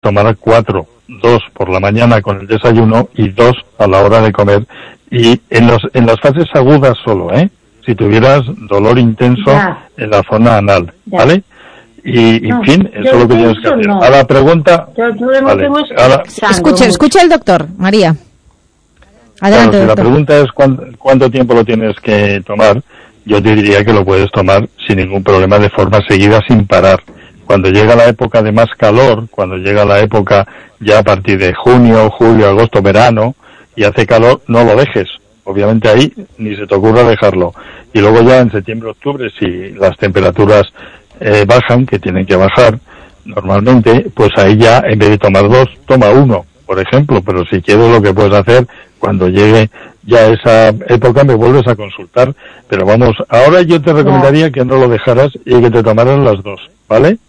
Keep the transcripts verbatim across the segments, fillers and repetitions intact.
tomar cuatro, dos por la mañana con el desayuno y dos a la hora de comer, y en los en las fases agudas solo, ¿eh? Si tuvieras dolor intenso ya. en la zona anal, ya. ¿vale? Y, no, en fin, eso es lo que tienes que hacer. No. A la pregunta... Yo, yo vale, a la... Escucha, escucha el doctor, María. Adelante, claro, si doctor. la pregunta es cuánto, cuánto tiempo lo tienes que tomar, yo te diría que lo puedes tomar sin ningún problema, de forma seguida, sin parar. Cuando llega la época de más calor, cuando llega la época ya a partir de junio, julio, agosto, verano, y hace calor, no lo dejes. Obviamente ahí ni se te ocurra dejarlo. Y luego ya en septiembre, octubre, si las temperaturas eh, bajan, que tienen que bajar normalmente, pues ahí ya en vez de tomar dos, toma uno, por ejemplo. Pero si quieres, lo que puedes hacer, cuando llegue ya esa época, me vuelves a consultar. Pero vamos, ahora yo te recomendaría que no lo dejaras y que te tomaras las dos, ¿vale?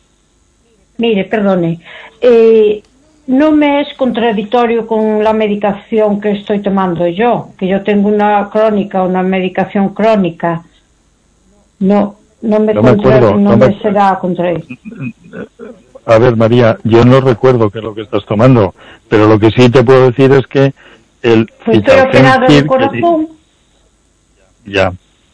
Mire, perdone, eh, no me es contradictorio con la medicación que estoy tomando yo, que yo tengo una crónica, una medicación crónica. No, no me, no me, contra, acuerdo, no no me me será contradictorio. A ver, María, yo no recuerdo qué es lo que estás tomando, pero lo que sí te puedo decir es que el... Pues estoy operada del corazón. Ya.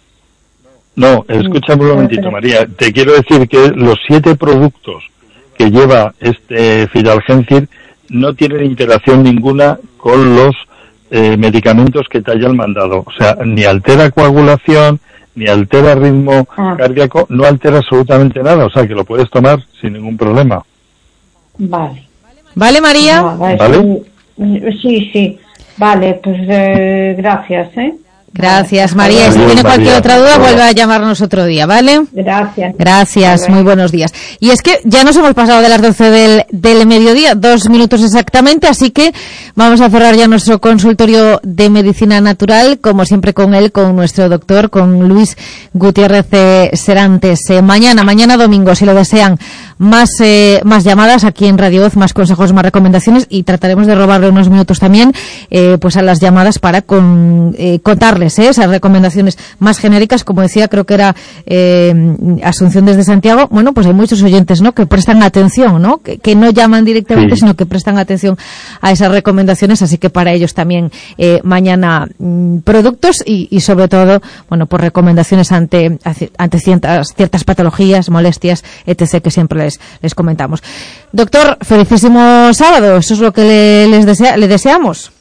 No, escúchame un momentito, María. Te quiero decir que los siete productos que lleva este Fitalgencir no tienen interacción ninguna con los eh, medicamentos que te hayan mandado. O sea, ni altera coagulación, ni altera ritmo ah. cardíaco, no altera absolutamente nada. O sea, que lo puedes tomar sin ningún problema. Vale. ¿Vale, María? ¿Vale? ¿Vale? Sí, sí. Vale, pues eh, gracias, ¿eh? Gracias, María. Adiós, si tiene cualquier María. otra duda, vuelve a llamarnos otro día, ¿vale? Gracias. Gracias, muy buenos días. Y es que ya nos hemos pasado de las doce del, del mediodía, dos minutos exactamente, así que vamos a cerrar ya nuestro consultorio de medicina natural, como siempre con él, con nuestro doctor, con Luis Gutiérrez eh, Serantes. Eh, mañana, mañana domingo, si lo desean, más eh, más llamadas aquí en Radio Voz, más consejos, más recomendaciones, y trataremos de robarle unos minutos también eh, pues a las llamadas para con, eh, contarles ¿eh? esas recomendaciones más genéricas. Como decía, creo que era eh, Asunción desde Santiago. Bueno, pues hay muchos oyentes, ¿no?, que prestan atención, ¿no?, que, que no llaman directamente, sí. sino que prestan atención a esas recomendaciones, así que para ellos también eh, mañana mmm, productos y, y sobre todo, bueno, pues recomendaciones ante ante ciertas, ciertas patologías, molestias, etcétera, que siempre les, les comentamos. Doctor, felicísimo sábado, eso es lo que le, les desea, le deseamos.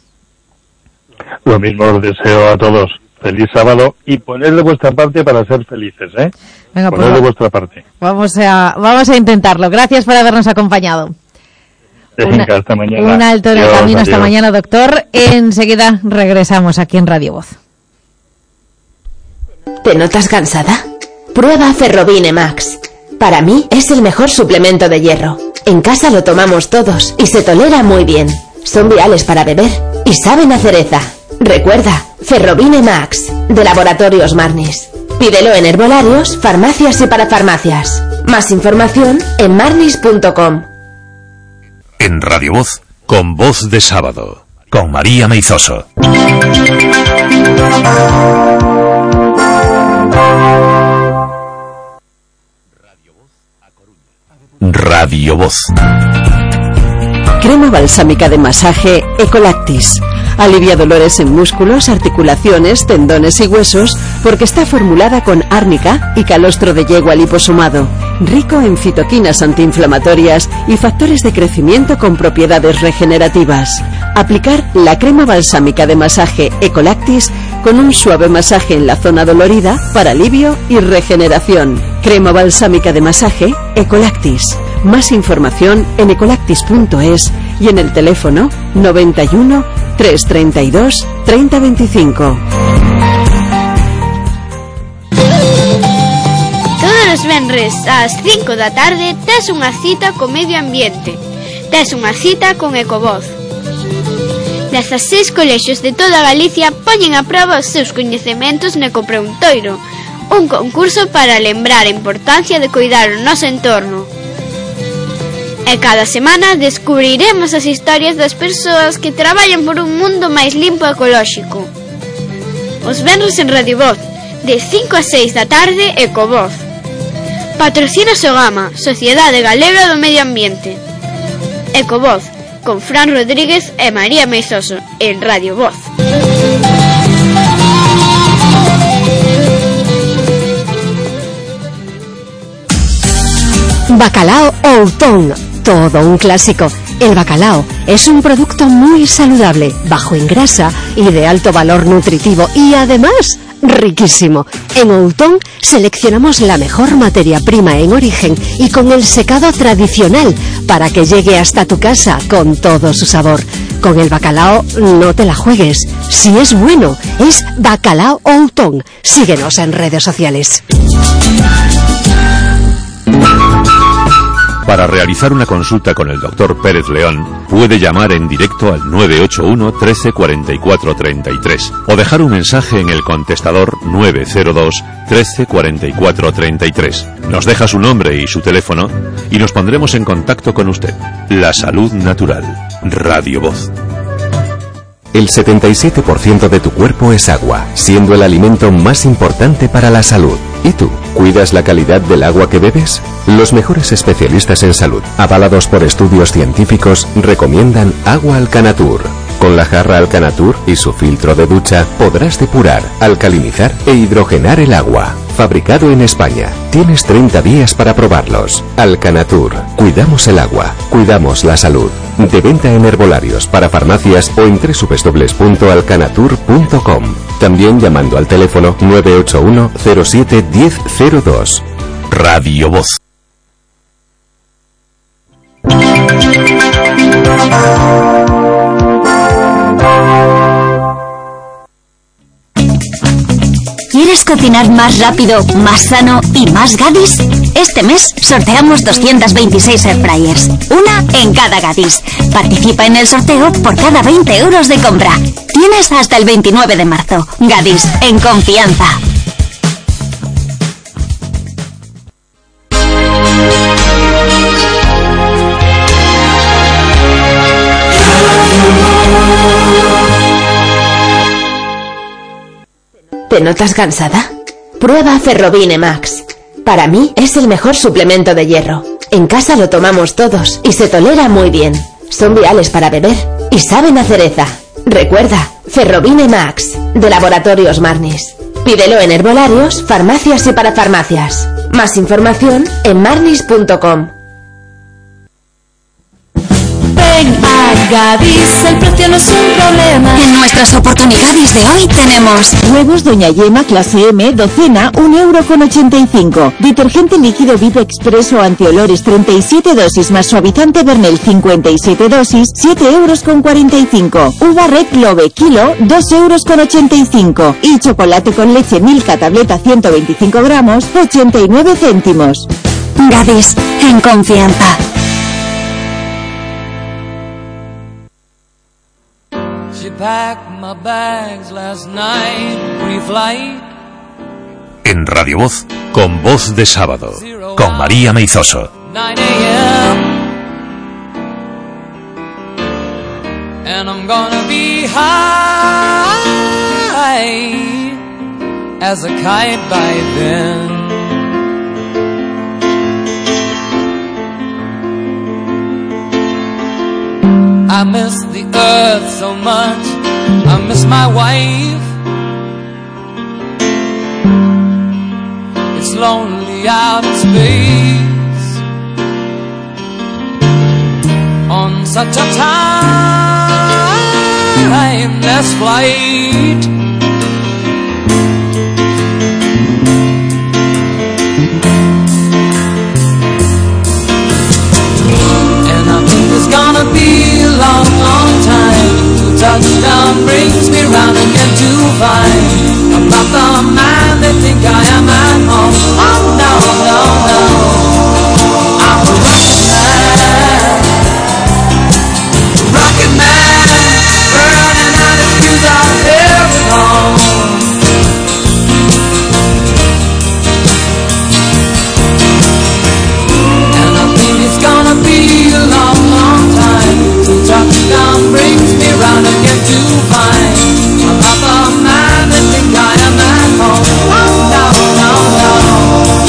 Lo mismo os deseo a todos. Feliz sábado y poned de vuestra parte para ser felices, ¿eh? Venga, poned pues, de vuestra parte. Vamos a, vamos a intentarlo. Gracias por habernos acompañado. Venga, una, hasta mañana. Un alto en el camino. Adiós. Hasta mañana, doctor. Enseguida regresamos aquí en Radio Voz. ¿Te notas cansada? Prueba Ferrobine Max. Para mí es el mejor suplemento de hierro. En casa lo tomamos todos y se tolera muy bien. Son viales para beber y saben a cereza. Recuerda, Ferrobine Max, de Laboratorios Marnis. Pídelo en herbolarios, farmacias y parafarmacias. Más información en marnis punto com. En Radio Voz, con Voz de Sábado, con María Meizoso. Radio Voz. Crema balsámica de masaje Ecolactis. Alivia dolores en músculos, articulaciones, tendones y huesos porque está formulada con árnica y calostro de yegua liposomado, rico en fitoquinas antiinflamatorias y factores de crecimiento con propiedades regenerativas. Aplicar la crema balsámica de masaje Ecolactis con un suave masaje en la zona dolorida para alivio y regeneración. Crema balsámica de masaje Ecolactis. Más información en ecolactis punto es y en el teléfono noventa y uno, trescientos treinta y dos, treinta veinticinco. Todos os venres ás cinco da tarde tes unha cita co medio ambiente. Tes unha cita con Ecovoz. dezaseis colexios de toda Galicia poñen a prova os seus coñecementos no ecopreguntoiro, un concurso para lembrar a importancia de coidar o noso entorno. E cada semana descubriremos as historias das persoas que traballan por un mundo máis limpo e ecolóxico. Os venres en Radio Voz, de cinco a seis da tarde, Ecovoz. Patrocina Sogama, Sociedade Galega do Medio Ambiente. Ecovoz, con Fran Rodríguez e María Meizoso, en Radio Voz. Bacalao Outón, todo un clásico. El bacalao es un producto muy saludable, bajo en grasa y de alto valor nutritivo y además riquísimo. En Outón seleccionamos la mejor materia prima en origen y con el secado tradicional para que llegue hasta tu casa con todo su sabor. Con el bacalao no te la juegues. Si es bueno, es Bacalao Outón. Síguenos en redes sociales. Para realizar una consulta con el doctor Pérez León, puede llamar en directo al nueve ocho uno, trece, cuarenta y cuatro, treinta y tres o dejar un mensaje en el contestador nueve cero dos, trece, cuarenta y cuatro, treinta y tres. Nos deja su nombre y su teléfono y nos pondremos en contacto con usted. La salud natural. Radio Voz. El setenta y siete por ciento de tu cuerpo es agua, siendo el alimento más importante para la salud. ¿Y tú? ¿Cuidas la calidad del agua que bebes? Los mejores especialistas en salud, avalados por estudios científicos, recomiendan Agua Alcanatur. Con la jarra Alcanatur y su filtro de ducha podrás depurar, alcalinizar e hidrogenar el agua. Fabricado en España. Tienes treinta días para probarlos. Alcanatur. Cuidamos el agua. Cuidamos la salud. De venta en herbolarios, para farmacias o en doble u doble u doble u punto alcanatur punto com. También llamando al teléfono nueve ocho uno, cero siete, diez, cero dos. Radio Voz. ¿Quieres cocinar más rápido, más sano y más Gadis? Este mes sorteamos doscientos veintiséis airfryers, una en cada Gadis. Participa en el sorteo por cada veinte euros de compra. Tienes hasta el veintinueve de marzo. Gadis, en confianza. ¿Te notas cansada? Prueba Ferrobine Max. Para mí es el mejor suplemento de hierro. En casa lo tomamos todos y se tolera muy bien. Son viales para beber y saben a cereza. Recuerda, Ferrobine Max, de Laboratorios Marnis. Pídelo en herbolarios, farmacias y parafarmacias. Más información en marnis punto com. Ven a Gadis, el precio no es un problema. En nuestras oportunidades de hoy tenemos huevos Doña Yema clase M, docena, un euro con ochenta y cinco. Detergente líquido Vive Expreso antiolores, treinta y siete dosis, más suavizante Bernel, cincuenta y siete dosis, siete euros con cuarenta y cinco. Uva Red Clove, kilo, dos euros con ochenta y cinco. Y chocolate con leche Milka, tableta ciento veinticinco gramos, ochenta y nueve céntimos. Gadis, en confianza. En Radio Voz, con Voz de Sábado, con María Meizoso. And I'm gonna be high as a kite by then. I miss the earth so much, I miss my wife. It's lonely out in space on such a timeless flight. And I think it's gonna be a long, long time till touchdown brings me round again to find I'm not the man they think I am at home. Oh no, no, no, I'm a rocket man, rocket man, burning out his fuse out every home. And I think it's gonna be a long, long time till touchdown brings me round again to find I'm not the man they think I am at home. Oh no, no, no.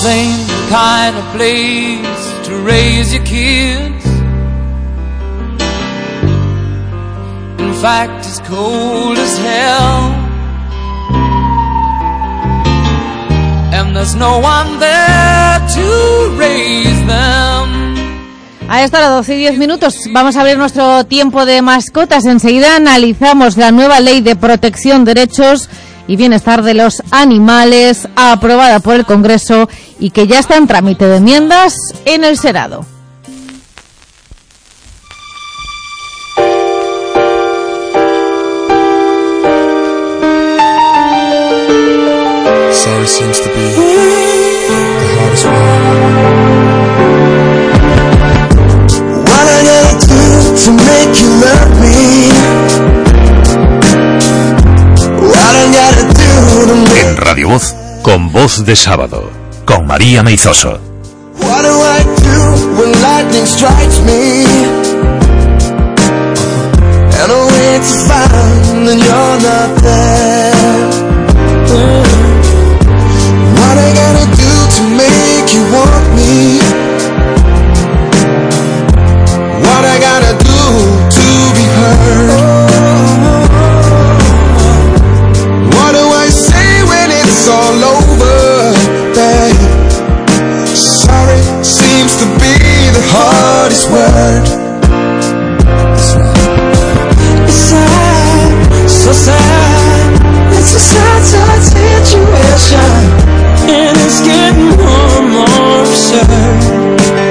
house ain't the kind of place to raise your kids. In fact, it's cold as hell, and there's no one there to raise them. A esta hora doce y diez minutos vamos a abrir nuestro tiempo de mascotas. Enseguida analizamos la nueva ley de protección, derechos y bienestar de los animales aprobada por el Congreso y que ya está en trámite de enmiendas en el Senado. Sorry seems to be the hardest one. What I gotta do to make you love me? What I gotta do to make... En Radio Voz, con Voz de Sábado, con María Meizoso. What do I do when lightning strikes me? And I wait to find that you're not there. What I gotta do to make you want me? What I gotta do to be heard? What do I say when it's all over, babe? Sorry seems to be the hardest word. It's sad, so sad. It's a sad, sad situation, and it's getting more and more absurd.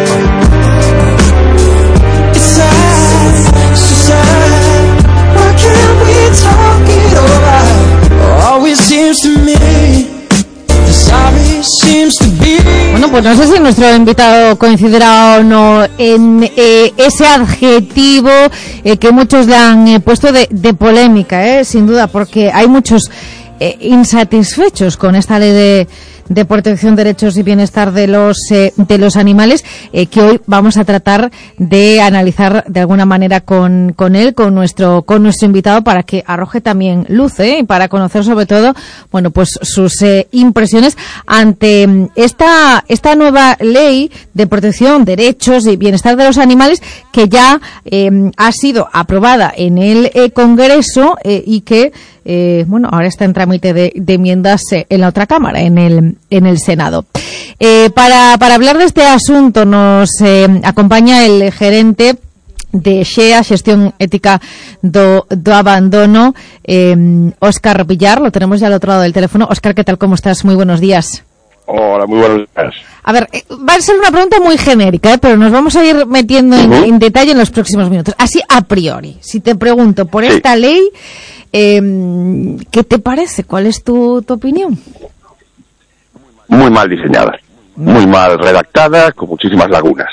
It's sad, so sad. Why can't we talk it over? Always seems to me the sorry seems to be. Bueno, pues no sé si nuestro invitado coincidirá o no en eh, ese adjetivo eh, que muchos le han eh, puesto de, de polémica, eh, sin duda, porque hay muchos eh, insatisfechos con esta ley de de protección, derechos y bienestar de los eh, de los animales, eh, que hoy vamos a tratar de analizar de alguna manera con con él, con nuestro con nuestro invitado, para que arroje también luz, ¿eh? Y para conocer sobre todo, bueno, pues sus eh, impresiones ante esta esta nueva ley de protección, derechos y bienestar de los animales, que ya eh, ha sido aprobada en el eh, Congreso eh, y que Eh, bueno, ahora está en trámite de, de enmiendas eh, en la otra cámara, en el en el Senado. Eh, para para hablar de este asunto nos eh, acompaña el gerente de Xea, Xestión Ética do, do Abandono, eh, Óscar Villar. Lo tenemos ya al otro lado del teléfono. Óscar, ¿qué tal? ¿Cómo estás? Muy buenos días. Hola, muy buenos días. A ver, eh, va a ser una pregunta muy genérica, ¿eh? Pero nos vamos a ir metiendo en, uh-huh. en detalle en los próximos minutos. Así, a priori, si te pregunto por sí. esta ley, Eh, ¿qué te parece? ¿Cuál es tu, tu opinión? Muy mal diseñada, muy mal redactada, con muchísimas lagunas.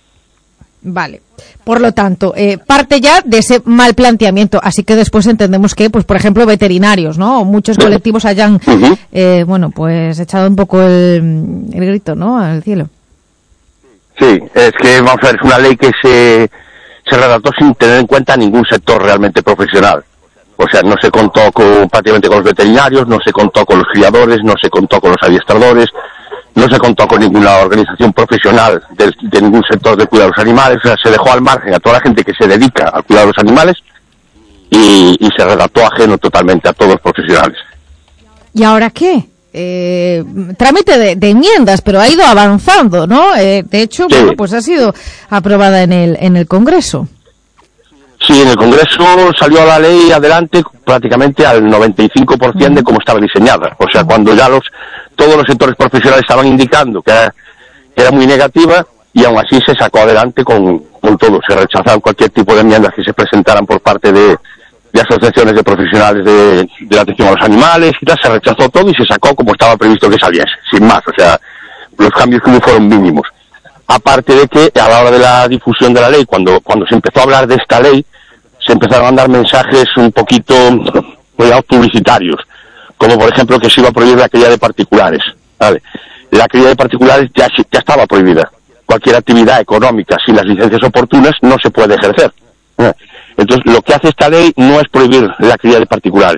Vale. Por lo tanto, eh, parte ya de ese mal planteamiento, así que después entendemos que, pues, por ejemplo, veterinarios, ¿no? Muchos colectivos hayan, uh-huh. eh, bueno, pues, echado un poco el, el grito, ¿no? Al cielo. Sí, es que, vamos a ver, es una ley que se, se redactó sin tener en cuenta ningún sector realmente profesional. O sea, no se contó con, prácticamente con los veterinarios, no se contó con los criadores, no se contó con los adiestradores, no se contó con ninguna organización profesional de, de ningún sector de cuidado de los animales. O sea, se dejó al margen a toda la gente que se dedica al cuidado de los animales y, y se redactó ajeno totalmente a todos los profesionales. ¿Y ahora qué? Eh, trámite de, de enmiendas, pero ha ido avanzando, ¿no? Eh, de hecho, sí. bueno, pues ha sido aprobada en el en el Congreso. Sí, en el Congreso salió la ley adelante prácticamente al noventa y cinco por ciento de cómo estaba diseñada. O sea, cuando ya los todos los sectores profesionales estaban indicando que era, que era muy negativa, y aún así se sacó adelante con, con todo. Se rechazaron cualquier tipo de enmiendas que se presentaran por parte de, de asociaciones de profesionales de, de la atención a los animales y tal. Se rechazó todo y se sacó como estaba previsto que saliese, sin más. O sea, los cambios que hubo fueron mínimos. Aparte de que a la hora de la difusión de la ley, cuando cuando se empezó a hablar de esta ley, se empezaron a mandar mensajes un poquito, digamos, publicitarios, como por ejemplo que se iba a prohibir la cría de particulares, ¿vale? La cría de particulares ya, ya estaba prohibida. Cualquier actividad económica sin las licencias oportunas no se puede ejercer. Entonces, lo que hace esta ley no es prohibir la cría de particulares,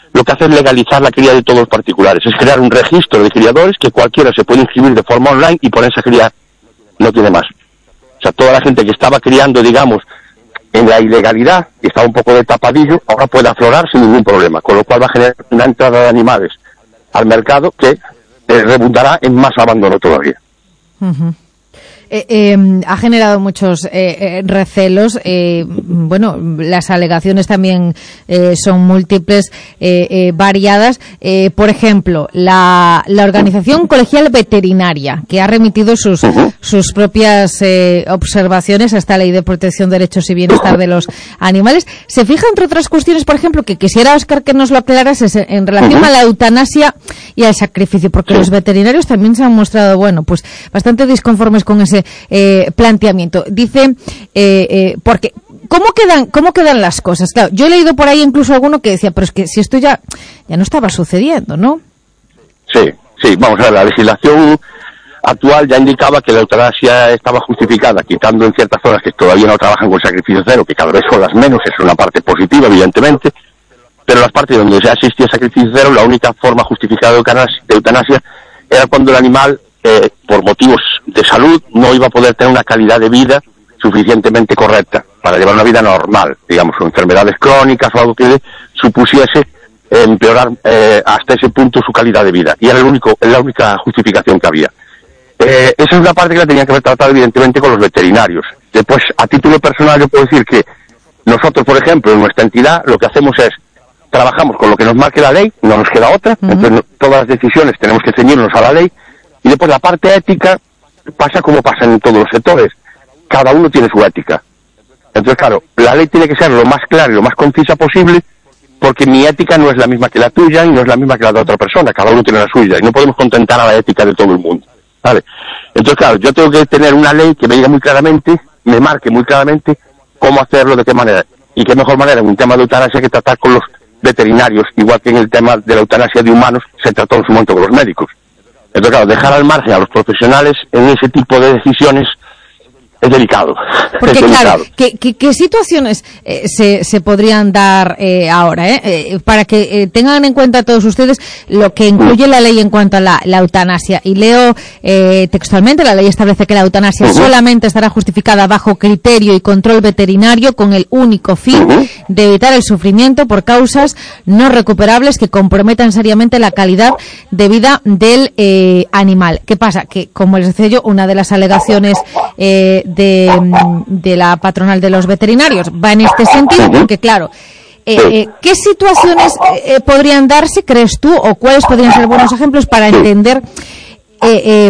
lo que hace es legalizar la cría de todos los particulares, es crear un registro de criadores que cualquiera se puede inscribir de forma online y ponerse a criar, no tiene más. O sea, toda la gente que estaba criando, digamos, en la ilegalidad, y estaba un poco de tapadillo, ahora puede aflorar sin ningún problema, con lo cual va a generar una entrada de animales al mercado que eh, redundará en más abandono todavía. Uh-huh. Eh, eh, ha generado muchos eh, eh, recelos. Eh, bueno, las alegaciones también eh, son múltiples, eh, eh, variadas. Eh, por ejemplo, la, la Organización Colegial Veterinaria, que ha remitido sus, uh-huh. sus propias eh, observaciones a esta Ley de Protección de Derechos y Bienestar de los Animales, se fija, entre otras cuestiones, por ejemplo, que quisiera, Óscar, que nos lo aclaras, es en relación uh-huh. a la eutanasia y al sacrificio, porque sí. los veterinarios también se han mostrado, bueno, pues bastante disconformes con ese Eh, planteamiento. Dice, eh, eh, porque ¿cómo quedan, cómo quedan las cosas? Claro, yo he leído por ahí incluso alguno que decía, pero es que si esto ya, ya no estaba sucediendo, ¿no? Sí, sí, vamos a ver, la legislación actual ya indicaba que la eutanasia estaba justificada, quitando en ciertas zonas que todavía no trabajan con sacrificio cero, que cada vez son las menos, es una parte positiva, evidentemente, pero las partes donde ya existía sacrificio cero, la única forma justificada de eutanasia, de eutanasia era cuando el animal Eh, por motivos de salud, no iba a poder tener una calidad de vida suficientemente correcta para llevar una vida normal, digamos, o enfermedades crónicas o algo que supusiese eh, empeorar eh, hasta ese punto su calidad de vida. Y era el único, la única justificación que había. Eh, esa es una parte que la tenía que haber tratado, evidentemente, con los veterinarios. Después, a título personal, yo puedo decir que nosotros, por ejemplo, en nuestra entidad, lo que hacemos es, trabajamos con lo que nos marque la ley, no nos queda otra, uh-huh. entonces todas las decisiones tenemos que ceñirnos a la ley. Y después la parte ética pasa como pasa en todos los sectores. Cada uno tiene su ética. Entonces, claro, la ley tiene que ser lo más clara y lo más concisa posible, porque mi ética no es la misma que la tuya y no es la misma que la de otra persona. Cada uno tiene la suya y no podemos contentar a la ética de todo el mundo, ¿vale? Entonces, claro, yo tengo que tener una ley que me diga muy claramente, me marque muy claramente cómo hacerlo, de qué manera. Y qué mejor manera en un tema de eutanasia que tratar con los veterinarios, igual que en el tema de la eutanasia de humanos se trató en su momento con los médicos. Entonces, claro, dejar al margen a los profesionales en ese tipo de decisiones es delicado. Porque, es delicado. claro, ¿qué, qué, qué situaciones eh, se, se podrían dar eh, ahora? Eh? Eh, para que eh, tengan en cuenta todos ustedes lo que incluye uh-huh. la ley en cuanto a la, la eutanasia. Y leo eh, textualmente, la ley establece que la eutanasia uh-huh. solamente estará justificada bajo criterio y control veterinario con el único fin uh-huh. de evitar el sufrimiento por causas no recuperables que comprometan seriamente la calidad de vida del eh, animal. ¿Qué pasa? Que, como les decía yo, una de las alegaciones eh, De, de la patronal de los veterinarios va en este sentido, porque claro, eh, eh, ¿qué situaciones eh, podrían darse, crees tú, o cuáles podrían ser buenos ejemplos para entender eh, eh,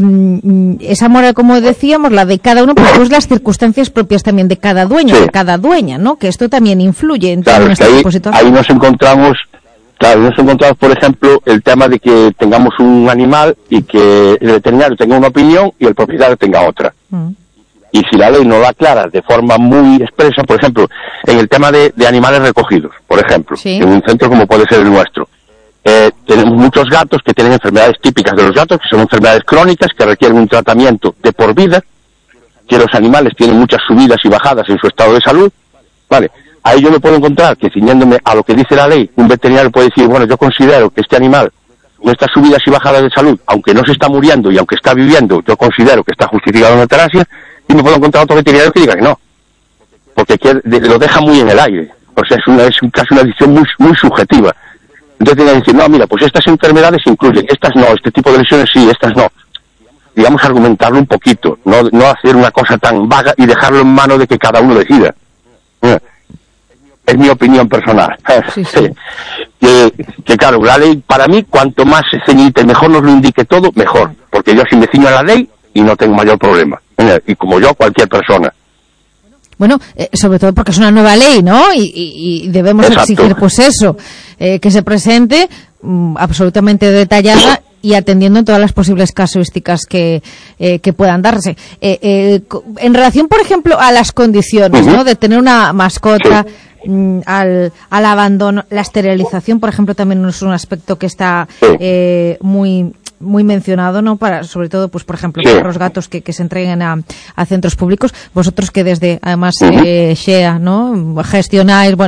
esa moral, como decíamos, la de cada uno, pero pues las circunstancias propias también de cada dueño, sí. de cada dueña, ¿no? Que esto también influye en claro, nuestra ahí, ahí nos encontramos, claro, nos encontramos, por ejemplo, el tema de que tengamos un animal y que el veterinario tenga una opinión y el propietario tenga otra. Mm. Y si la ley no la aclara de forma muy expresa, por ejemplo, en el tema de, de animales recogidos, por ejemplo, sí. en un centro como puede ser el nuestro, eh, tenemos muchos gatos que tienen enfermedades típicas de los gatos, que son enfermedades crónicas, que requieren un tratamiento de por vida, que los animales tienen muchas subidas y bajadas en su estado de salud, ¿vale? Ahí yo me puedo encontrar que, ciñéndome a lo que dice la ley, un veterinario puede decir, bueno, yo considero que este animal, con estas subidas y bajadas de salud, aunque no se está muriendo y aunque está viviendo, yo considero que está justificado en eutanasia, y me puedo encontrar otro veterinario que diga que no, porque que lo deja muy en el aire, o sea, es, una, es casi una decisión muy, muy subjetiva. Entonces tiene que decir, no, mira, pues estas enfermedades incluyen, estas no, este tipo de lesiones sí, estas no. Digamos, argumentarlo un poquito, no, no hacer una cosa tan vaga y dejarlo en manos de que cada uno decida. Es mi opinión personal. Sí, sí. que, que claro, la ley, para mí, cuanto más se ceñite, mejor nos lo indique todo, mejor, porque yo si me ciño a la ley y no tengo mayor problema. Y como yo, cualquier persona. Bueno, eh, sobre todo porque es una nueva ley, ¿no? Y, y, y debemos Exacto. exigir, pues eso, eh, que se presente mm, absolutamente detallada y atendiendo todas las posibles casuísticas que, eh, que puedan darse. Eh, eh, en relación, por ejemplo, a las condiciones, uh-huh. ¿no? De tener una mascota, sí. mm, al, al abandono, la esterilización, por ejemplo, también es un aspecto que está sí. eh, muy... muy mencionado, ¿no? Para, sobre todo, pues, por ejemplo, sí. perros, gatos que, que se entreguen a, a centros públicos. Vosotros que desde, además, uh-huh. eh, Shea, ¿no? Gestionáis, bueno, sí.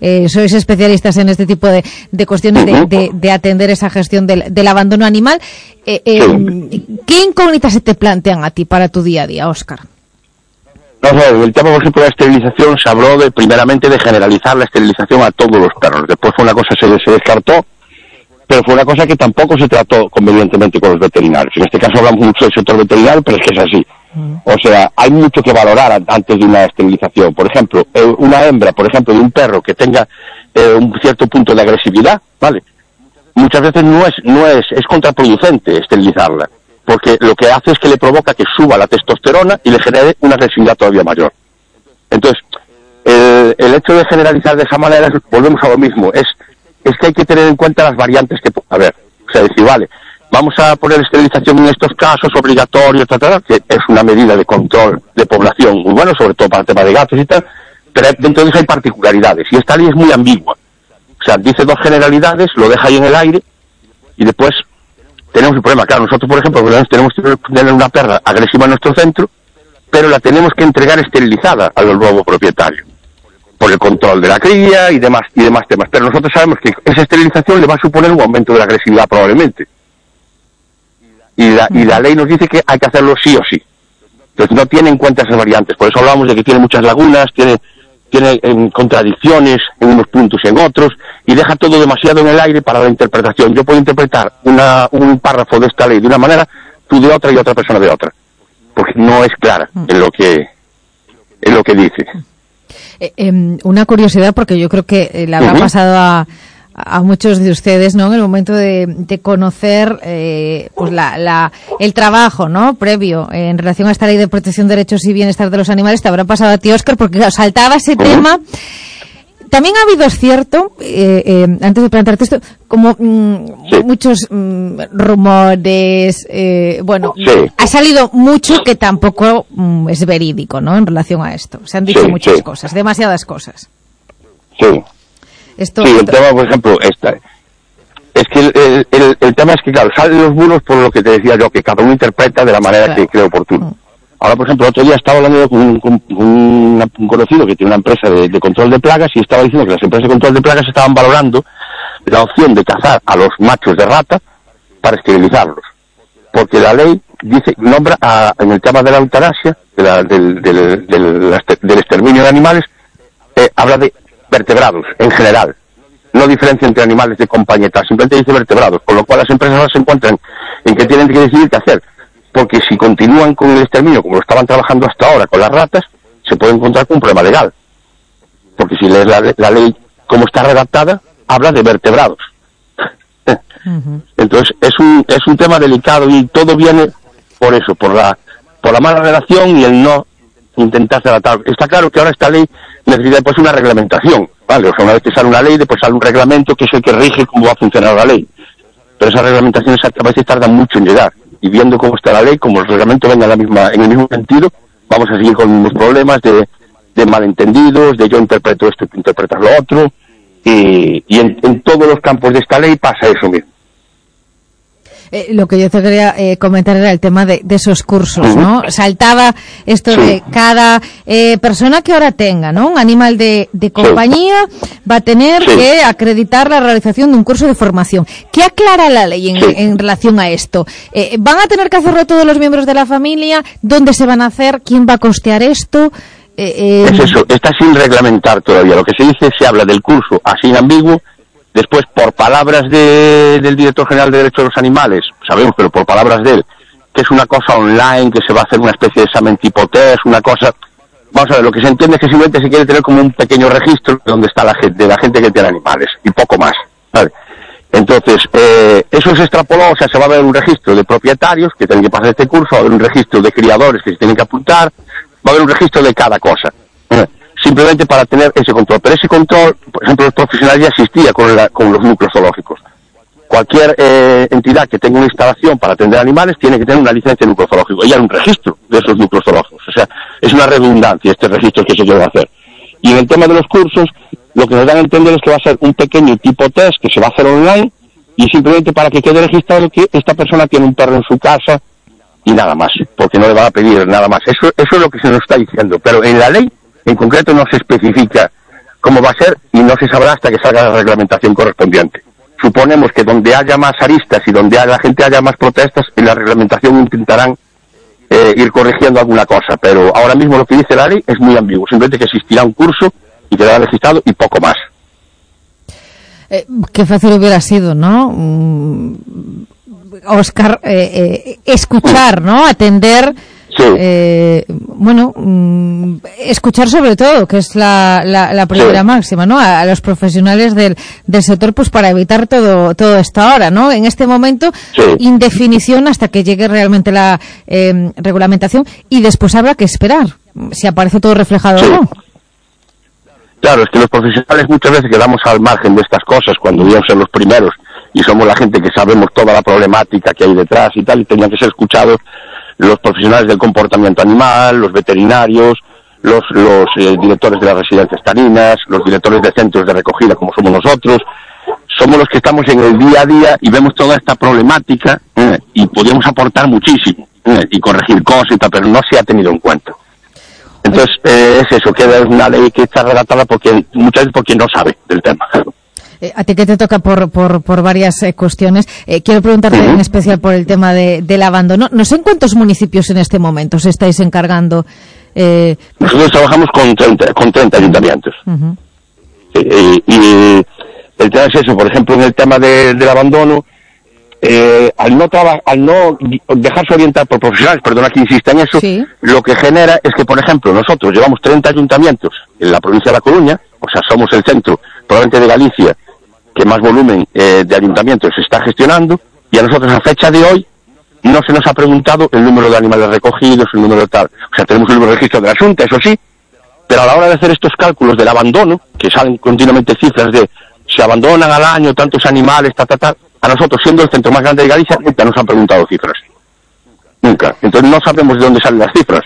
eh, sois especialistas en este tipo de, de cuestiones de, de, de atender esa gestión del, del abandono animal. Eh, eh, sí. ¿Qué incógnitas se te plantean a ti para tu día a día, Óscar? No, no, el tema, por ejemplo, de la esterilización se habló de, primeramente de generalizar la esterilización a todos los perros. Después fue una cosa que se, se descartó, pero fue una cosa que tampoco se trató convenientemente con los veterinarios. En este caso hablamos mucho del sector veterinario, pero es que es así. O sea, hay mucho que valorar antes de una esterilización. Por ejemplo, una hembra, por ejemplo, de un perro que tenga eh, un cierto punto de agresividad, ¿vale? Muchas veces no es, no es, es contraproducente esterilizarla, porque lo que hace es que le provoca que suba la testosterona y le genere una agresividad todavía mayor. Entonces, el, el hecho de generalizar de esa manera, volvemos a lo mismo, es, es que hay que tener en cuenta las variantes que puede haber. O sea, decir, vale, vamos a poner esterilización en estos casos, obligatorio, etcétera, que es una medida de control de población muy bueno, sobre todo para el tema de gatos y tal, pero dentro de eso hay particularidades, y esta ley es muy ambigua. O sea, dice dos generalidades, lo deja ahí en el aire, y después tenemos el problema. Claro, nosotros, por ejemplo, tenemos que tener una perra agresiva en nuestro centro, pero la tenemos que entregar esterilizada al nuevo propietario, por el control de la cría y demás, y demás temas. Pero nosotros sabemos que esa esterilización le va a suponer un aumento de la agresividad probablemente. Y la, y la ley nos dice que hay que hacerlo sí o sí. Entonces no tiene en cuenta esas variantes. Por eso hablamos de que tiene muchas lagunas, tiene, tiene eh, contradicciones en unos puntos y en otros, y deja todo demasiado en el aire para la interpretación. Yo puedo interpretar una, un párrafo de esta ley de una manera, tú de otra y otra persona de otra, porque no es clara en lo que, en lo que dice. Eh, eh, una curiosidad, porque yo creo que eh, le habrá uh-huh. pasado a, a muchos de ustedes, ¿no? En el momento de, de conocer eh, pues la, la, el trabajo, ¿no? Previo eh, en relación a esta ley de protección de derechos y bienestar de los animales, te habrá pasado a ti, Óscar, porque claro, saltaba ese uh-huh. tema. También ha habido, es cierto, eh, eh, antes de plantearte esto, como mm, sí. muchos mm, rumores, eh, bueno, sí. ha salido mucho que tampoco mm, es verídico, ¿no? En relación a esto. Se han dicho sí, muchas sí. cosas, demasiadas cosas. Sí. Esto, sí, el esto... tema, por ejemplo, esta, es que el, el, el, el tema es que, claro, salen los bulos por lo que te decía yo, que cada uno interpreta de la manera claro. que cree oportuno. Mm. Ahora, por ejemplo, el otro día estaba hablando con un, con un, un conocido que tiene una empresa de, de control de plagas y estaba diciendo que las empresas de control de plagas estaban valorando la opción de cazar a los machos de rata para esterilizarlos. Porque la ley dice, nombra a, en el tema de la eutanasia, de la, del, del, del, del exterminio de animales, eh, habla de vertebrados en general. No diferencia entre animales de compañía, simplemente dice vertebrados, con lo cual las empresas ahora se encuentran en que tienen que decidir qué hacer. Porque si continúan con el exterminio como lo estaban trabajando hasta ahora con las ratas, se puede encontrar con un problema legal. Porque si lees la, la ley como está redactada, habla de vertebrados. Uh-huh. Entonces es un es un tema delicado y todo viene por eso, por la por la mala relación y el no intentar tratar. Está claro que ahora esta ley necesita después una reglamentación, ¿vale? O sea, una vez que sale una ley, después sale un reglamento que es el que rige cómo va a funcionar la ley. Pero esas reglamentaciones a veces tardan mucho en llegar. Y viendo cómo está la ley, como el reglamento venga en, la misma, en el mismo sentido, vamos a seguir con los problemas de, de malentendidos, de yo interpreto esto y tú interpretas lo otro, y, y en, en todos los campos de esta ley pasa eso mismo. Eh, lo que yo te quería eh, comentar era el tema de, de esos cursos, uh-huh. ¿no? Saltaba esto sí. de cada eh, persona que ahora tenga, ¿no? Un animal de, de compañía sí. va a tener sí. que acreditar la realización de un curso de formación. ¿Qué aclara la ley en, sí. en relación a esto? Eh, ¿Van a tener que hacerlo todos los miembros de la familia? ¿Dónde se van a hacer? ¿Quién va a costear esto? Eh, eh... Es eso, está sin reglamentar todavía. Lo que se dice, se habla del curso así en ambiguo. Después, por palabras de, del director general de Derechos de los Animales, sabemos, pero por palabras de él, que es una cosa online, que se va a hacer una especie de examen tipo test, una cosa... Vamos a ver, lo que se entiende es que simplemente se quiere tener como un pequeño registro de donde está la gente, de la gente que tiene animales, y poco más, ¿vale? Entonces, eh, eso se extrapoló, o sea, se va a ver un registro de propietarios que tienen que pasar este curso, va a haber un registro de criadores que se tienen que apuntar, va a haber un registro de cada cosa. ¿eh? Simplemente para tener ese control. Pero ese control, por ejemplo, los profesionales ya existía con, la, con los núcleos zoológicos. Cualquier eh, entidad que tenga una instalación para atender animales tiene que tener una licencia de núcleo zoológico. Y hay un registro de esos núcleos zoológicos. O sea, es una redundancia este registro que se quiere hacer. Y en el tema de los cursos, lo que nos dan a entender es que va a ser un pequeño tipo test que se va a hacer online y simplemente para que quede registrado que esta persona tiene un perro en su casa y nada más, porque no le van a pedir nada más. Eso, eso es lo que se nos está diciendo. Pero en la ley, en concreto, no se especifica cómo va a ser y no se sabrá hasta que salga la reglamentación correspondiente. Suponemos que donde haya más aristas y donde la gente haya más protestas, en la reglamentación intentarán eh, ir corrigiendo alguna cosa, pero ahora mismo lo que dice la ley es muy ambiguo, simplemente que existirá un curso y quedará registrado y poco más. Eh, qué fácil hubiera sido, ¿no? Mm, Óscar, eh, eh, escuchar, ¿no? Atender, sí. eh, bueno, mm, escuchar sobre todo, que es la, la, la primera sí. máxima, ¿no? A, a los profesionales del, del sector, pues para evitar todo, todo esto ahora, ¿no? En este momento, sí. indefinición hasta que llegue realmente la eh, regulamentación y después habrá que esperar si aparece todo reflejado sí. o no. Claro, es que los profesionales muchas veces quedamos al margen de estas cosas cuando debíamos ser los primeros y somos la gente que sabemos toda la problemática que hay detrás y tal, y tenían que ser escuchados los profesionales del comportamiento animal, los veterinarios, los, los eh, directores de las residencias caninas, los directores de centros de recogida como somos nosotros. Somos los que estamos en el día a día y vemos toda esta problemática eh, y podríamos aportar muchísimo eh, y corregir cosas y tal, pero no se ha tenido en cuenta. Entonces, eh, es eso, queda una ley que está redactada porque muchas veces porque no sabe del tema. Eh, a ti que te toca por por, por varias eh, cuestiones, eh, quiero preguntarte uh-huh. en especial por el tema de, del abandono. No sé en cuántos municipios en este momento os estáis encargando. Eh... Nosotros trabajamos con treinta, con treinta ayuntamientos. Uh-huh. y, y el tema es eso, por ejemplo, en el tema de, del abandono, Eh, al no traba, al no dejarse orientar por profesionales, perdona que insista en eso, sí. lo que genera es que, por ejemplo, nosotros llevamos treinta ayuntamientos en la provincia de La Coruña, o sea, somos el centro, probablemente de Galicia, que más volumen eh, de ayuntamientos se está gestionando, y a nosotros a fecha de hoy no se nos ha preguntado el número de animales recogidos, el número de tal, o sea, tenemos el número de registro de la Xunta, eso sí, pero a la hora de hacer estos cálculos del abandono, que salen continuamente cifras de se abandonan al año tantos animales, ta, ta, ta, a nosotros, siendo el centro más grande de Galicia, nunca nos han preguntado cifras. Nunca. Entonces no sabemos de dónde salen las cifras.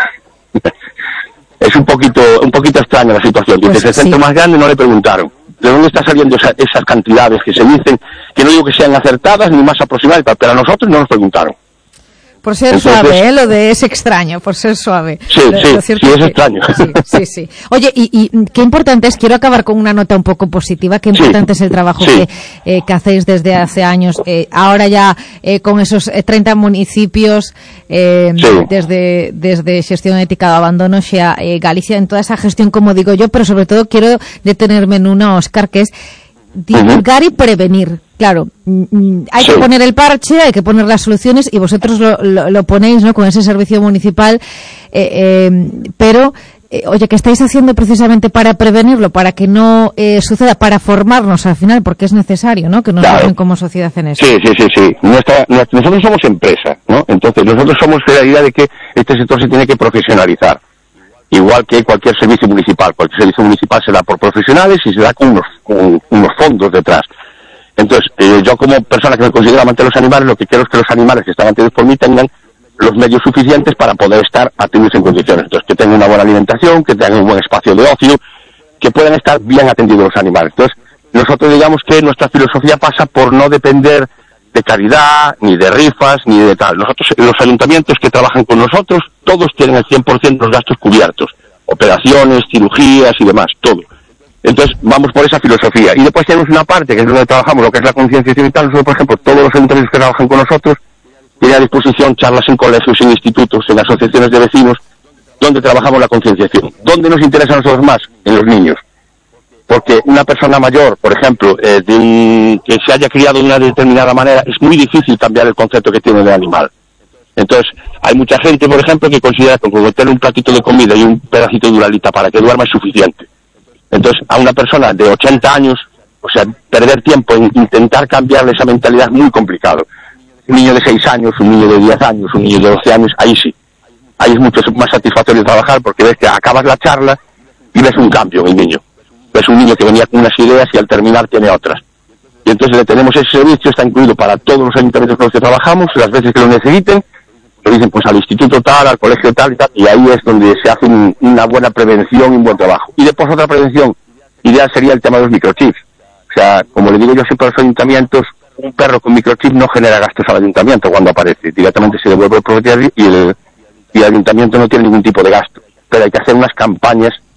Es un poquito un poquito extraña la situación. Pues desde el centro sí. más grande no le preguntaron. ¿De dónde están saliendo esa, esas cantidades que se dicen? Que no digo que sean acertadas ni más aproximadas, pero a nosotros no nos preguntaron. Por ser Entonces, suave, ¿eh? Lo de es extraño, por ser suave. Sí, lo, sí, lo sí, es, es que, extraño. Sí, sí, sí. Oye, y, y qué importante es, quiero acabar con una nota un poco positiva, qué importante sí, es el trabajo sí. que, eh, que hacéis desde hace años, eh, ahora ya eh, con esos eh, treinta municipios, eh, sí. desde desde Xestión Ética do Abandono, xa, eh, Galicia, en toda esa gestión, como digo yo, pero sobre todo quiero detenerme en una, Óscar, que es divulgar uh-huh. y prevenir. Claro, hay sí. que poner el parche, hay que poner las soluciones y vosotros lo, lo, lo ponéis, ¿no? Con ese servicio municipal, eh, eh, pero, eh, oye, ¿qué estáis haciendo precisamente para prevenirlo, para que no eh, suceda, para formarnos al final, porque es necesario, ¿no? Que nos claro. formen como sociedad en eso. Sí, sí, sí, sí. Nuestra, nuestra, nosotros somos empresa, ¿no? Entonces, nosotros somos de la idea de que este sector se tiene que profesionalizar. Igual que cualquier servicio municipal. Cualquier servicio municipal se da por profesionales y se da con unos, con unos fondos detrás. Entonces, eh, yo como persona que me considero amante de los animales, lo que quiero es que los animales que están atendidos por mí tengan los medios suficientes para poder estar atendidos en condiciones. Entonces, que tengan una buena alimentación, que tengan un buen espacio de ocio, que puedan estar bien atendidos los animales. Entonces, nosotros digamos que nuestra filosofía pasa por no depender de caridad, ni de rifas, ni de tal. Nosotros, los ayuntamientos que trabajan con nosotros, todos tienen el cien por ciento de los gastos cubiertos. Operaciones, cirugías y demás, todo. Entonces, vamos por esa filosofía. Y después tenemos una parte, que es donde trabajamos, lo que es la concienciación y tal. Nosotros, por ejemplo, todos los ayuntamientos que trabajan con nosotros tienen a disposición charlas en colegios, en institutos, en asociaciones de vecinos, donde trabajamos la concienciación. ¿Dónde nos interesa a nosotros más? En los niños. Porque una persona mayor, por ejemplo, eh, de un, que se haya criado de una determinada manera, es muy difícil cambiar el concepto que tiene del animal. Entonces, hay mucha gente, por ejemplo, que considera que con meterle un platito de comida y un pedacito de Duralita para que duerma es suficiente. Entonces, a una persona de ochenta años, o sea, perder tiempo en intentar cambiarle esa mentalidad es muy complicado. Un niño de seis años, un niño de diez años, un niño de doce años, ahí sí. Ahí es mucho más satisfactorio trabajar porque ves que acabas la charla y ves un cambio en el niño. Ves un niño que venía con unas ideas y al terminar tiene otras. Y entonces le tenemos ese servicio, está incluido para todos los ayuntamientos con los que trabajamos, las veces que lo necesiten, lo dicen pues al instituto tal, al colegio tal y tal, y ahí es donde se hace un, una buena prevención y un buen trabajo. Y después otra prevención ideal sería el tema de los microchips. O sea, como le digo yo siempre a los ayuntamientos, un perro con microchip no genera gastos al ayuntamiento cuando aparece, directamente se devuelve al propietario y el, y el ayuntamiento no tiene ningún tipo de gasto. Pero hay que hacer unas campañas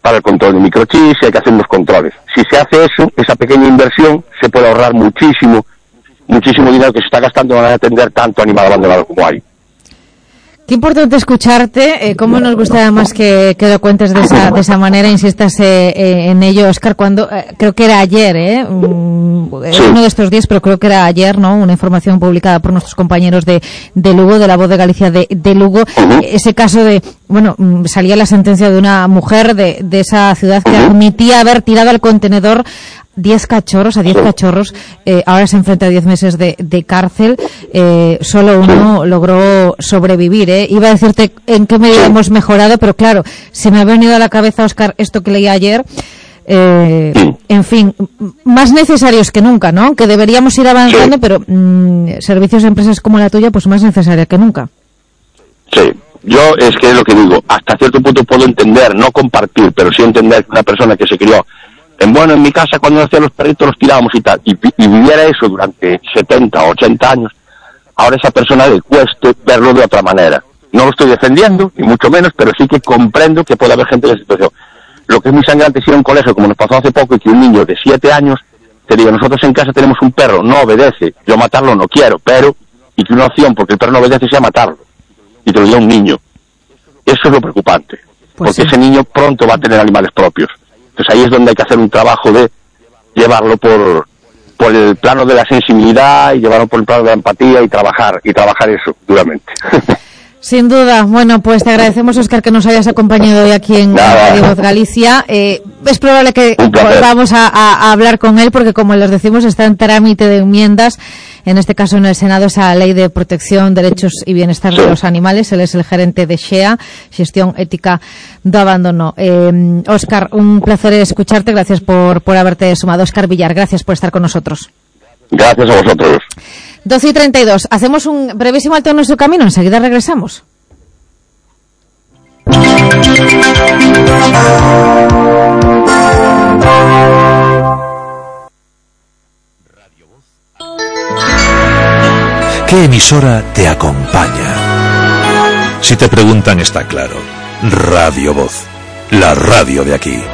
para el control de microchips y hay que hacer unos controles. Si se hace eso, esa pequeña inversión, se puede ahorrar muchísimo, muchísimo dinero que se está gastando en atender tanto animal abandonado como hay. Qué importante escucharte, eh, cómo nos gusta además que, que lo cuentes de esa, de esa manera, insistas eh, eh, en ello, Óscar, cuando, eh, creo que era ayer, eh, um, sí. uno de estos días, pero creo que era ayer, ¿no?, una información publicada por nuestros compañeros de, de Lugo, de La Voz de Galicia de, de Lugo, uh-huh. ese caso de, bueno, salía la sentencia de una mujer de, de esa ciudad que uh-huh. admitía haber tirado al contenedor diez cachorros, a diez cachorros, eh, ahora se enfrenta a diez meses de, de cárcel, eh, solo uno logró sobrevivir, eh. Iba a decirte en qué medida hemos mejorado, pero claro, se me ha venido a la cabeza, Óscar, esto que leí ayer, eh, en fin, más necesarios que nunca, ¿no? Que deberíamos ir avanzando, pero mmm, servicios a empresas como la tuya, pues más necesaria que nunca. Sí. Yo es que es lo que digo, hasta cierto punto puedo entender, no compartir, pero sí entender que una persona que se crió en, bueno, en mi casa cuando nacían los perritos los tirábamos y tal, y, y viviera eso durante setenta o ochenta años, ahora esa persona le cueste verlo de otra manera. No lo estoy defendiendo, ni mucho menos, pero sí que comprendo que puede haber gente en esa situación. Lo que es muy sangrante es ir a un colegio, como nos pasó hace poco, y que un niño de siete años te diga, nosotros en casa tenemos un perro, no obedece, yo matarlo no quiero, pero, y que una opción, porque el perro no obedece, sea matarlo, y te lo diga un niño. Eso es lo preocupante, pues porque sí. Ese niño pronto va a tener animales propios. Entonces ahí es donde hay que hacer un trabajo de llevarlo por, por el plano de la sensibilidad y llevarlo por el plano de la empatía y trabajar, y trabajar eso duramente. Sin duda. Bueno, pues te agradecemos, Óscar, que nos hayas acompañado hoy aquí en Radio Voz Galicia. Eh, es probable que volvamos a, a, a hablar con él porque, como les decimos, está en trámite de enmiendas, en este caso en el Senado, esa Ley de Protección, Derechos y Bienestar sí. de los Animales. Él es el gerente de X E A, Xestión Ética do Abandono. Eh, Óscar, un placer escucharte. Gracias por, por haberte sumado. Óscar Villar, gracias por estar con nosotros. Gracias a vosotros. doce y treinta y dos. Hacemos un brevísimo alto en nuestro camino. Enseguida regresamos. ¿Qué emisora te acompaña? Si te preguntan, está claro. Radio Voz, la radio de aquí.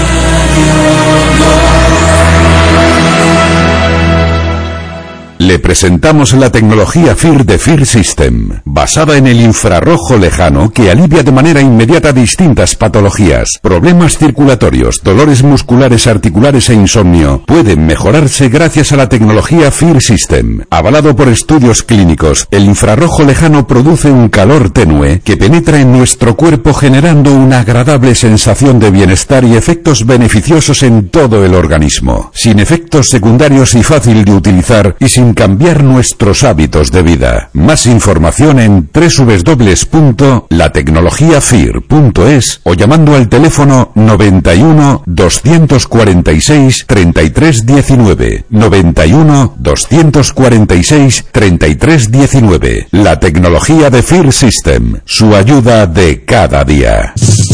Le presentamos la tecnología F I R de F I R System, basada en el infrarrojo lejano que alivia de manera inmediata distintas patologías. Problemas circulatorios, dolores musculares, articulares e insomnio pueden mejorarse gracias a la tecnología F I R System. Avalado por estudios clínicos, el infrarrojo lejano produce un calor tenue que penetra en nuestro cuerpo generando una agradable sensación de bienestar y efectos beneficiosos en todo el organismo, sin efectos secundarios y fácil de utilizar y sin cambiar nuestros hábitos de vida. Más información en doble u doble u doble u punto la tecnología f i r punto es o llamando al teléfono noventa y uno, doscientos cuarenta y seis, treinta y tres diecinueve. noventa y uno, doscientos cuarenta y seis, treinta y tres diecinueve. La tecnología de F I R System, su ayuda de cada día.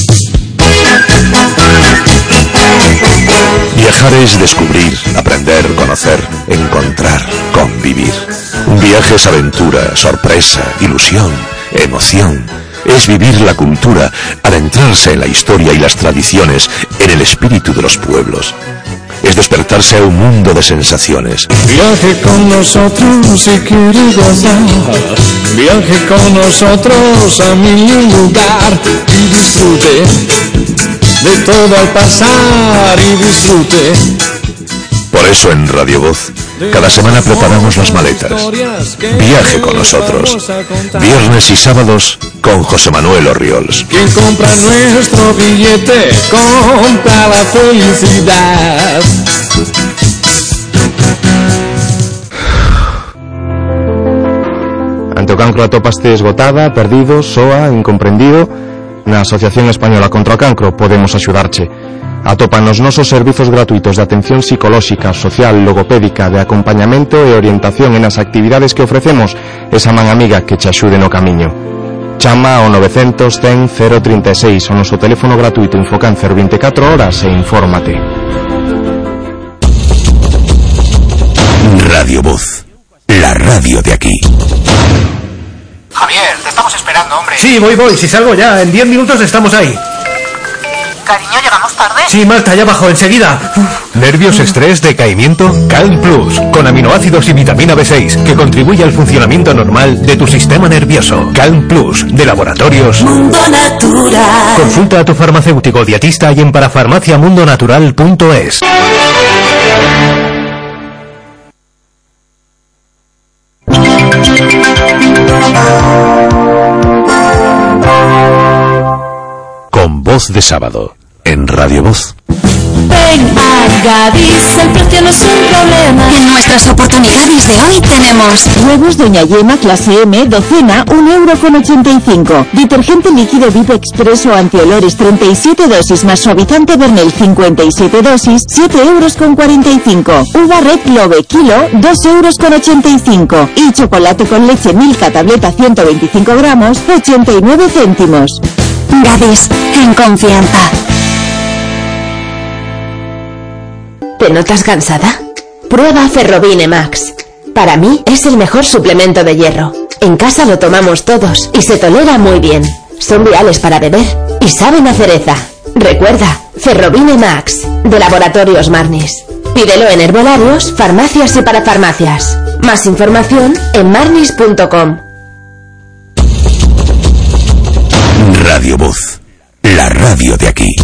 Viajar es descubrir, aprender, conocer, encontrar, convivir. Un viaje es aventura, sorpresa, ilusión, emoción. Es vivir la cultura, adentrarse en la historia y las tradiciones, en el espíritu de los pueblos. Es despertarse a un mundo de sensaciones. Viaje con nosotros si quiere gozar. Viaje con nosotros a mi lugar y disfrute de todo al pasar y disfrute. Por eso en Radio Voz, cada semana preparamos las maletas. Viaje con nosotros. Viernes y sábados con José Manuel Orriols. Quien compra nuestro billete, compra la felicidad. Ante o cancro atópaste esgotada, perdido, soa, incomprendido. Na Asociación Española contra o Cancro podemos axudarche. Atopa nos nosos servizos gratuitos de atención psicolóxica, social, logopédica, de acompañamento e orientación en as actividades que ofrecemos, esa man amiga que che axude no camiño. Chama ao novecientos, cen, cero treinta e seis, o noso teléfono gratuito Infocáncer vinte e catro horas e infórmate. Radio Voz, la radio de aquí. Javier, te estamos esperando, hombre. Sí, voy, voy, si salgo ya, en diez minutos estamos ahí. Cariño, llegamos tarde. Sí, Marta, ya bajo, enseguida. ¿Nervios, estrés, decaimiento? Calm Plus, con aminoácidos y vitamina B seis, que contribuye al funcionamiento normal de tu sistema nervioso. Calm Plus, de Laboratorios Mundo Natural. Consulta a tu farmacéutico dietista y en parafarmacia mundo natural punto es. Con Voz de Sábado, en Radio Voz. Ven a Gadis, el precio no es un problema. En nuestras oportunidades de hoy tenemos huevos Doña Yema clase M, docena, un euro con ochenta y cinco. Detergente líquido Vive Expreso antiolores treinta y siete dosis más suavizante Bernel cincuenta y siete dosis, siete euros con cuarenta y cinco. Uva Red Clove kilo, dos euros con ochenta y cinco. Y chocolate con leche Milka tableta ciento veinticinco gramos, ochenta y nueve céntimos. Gadis, en confianza. ¿Te notas cansada? Prueba Ferrobine Max. Para mí es el mejor suplemento de hierro. En casa lo tomamos todos y se tolera muy bien. Son viales para beber y saben a cereza. Recuerda, Ferrobine Max, de Laboratorios Marnis. Pídelo en herbolarios, farmacias y parafarmacias. Más información en marnis punto com. Radio Voz, la radio de aquí.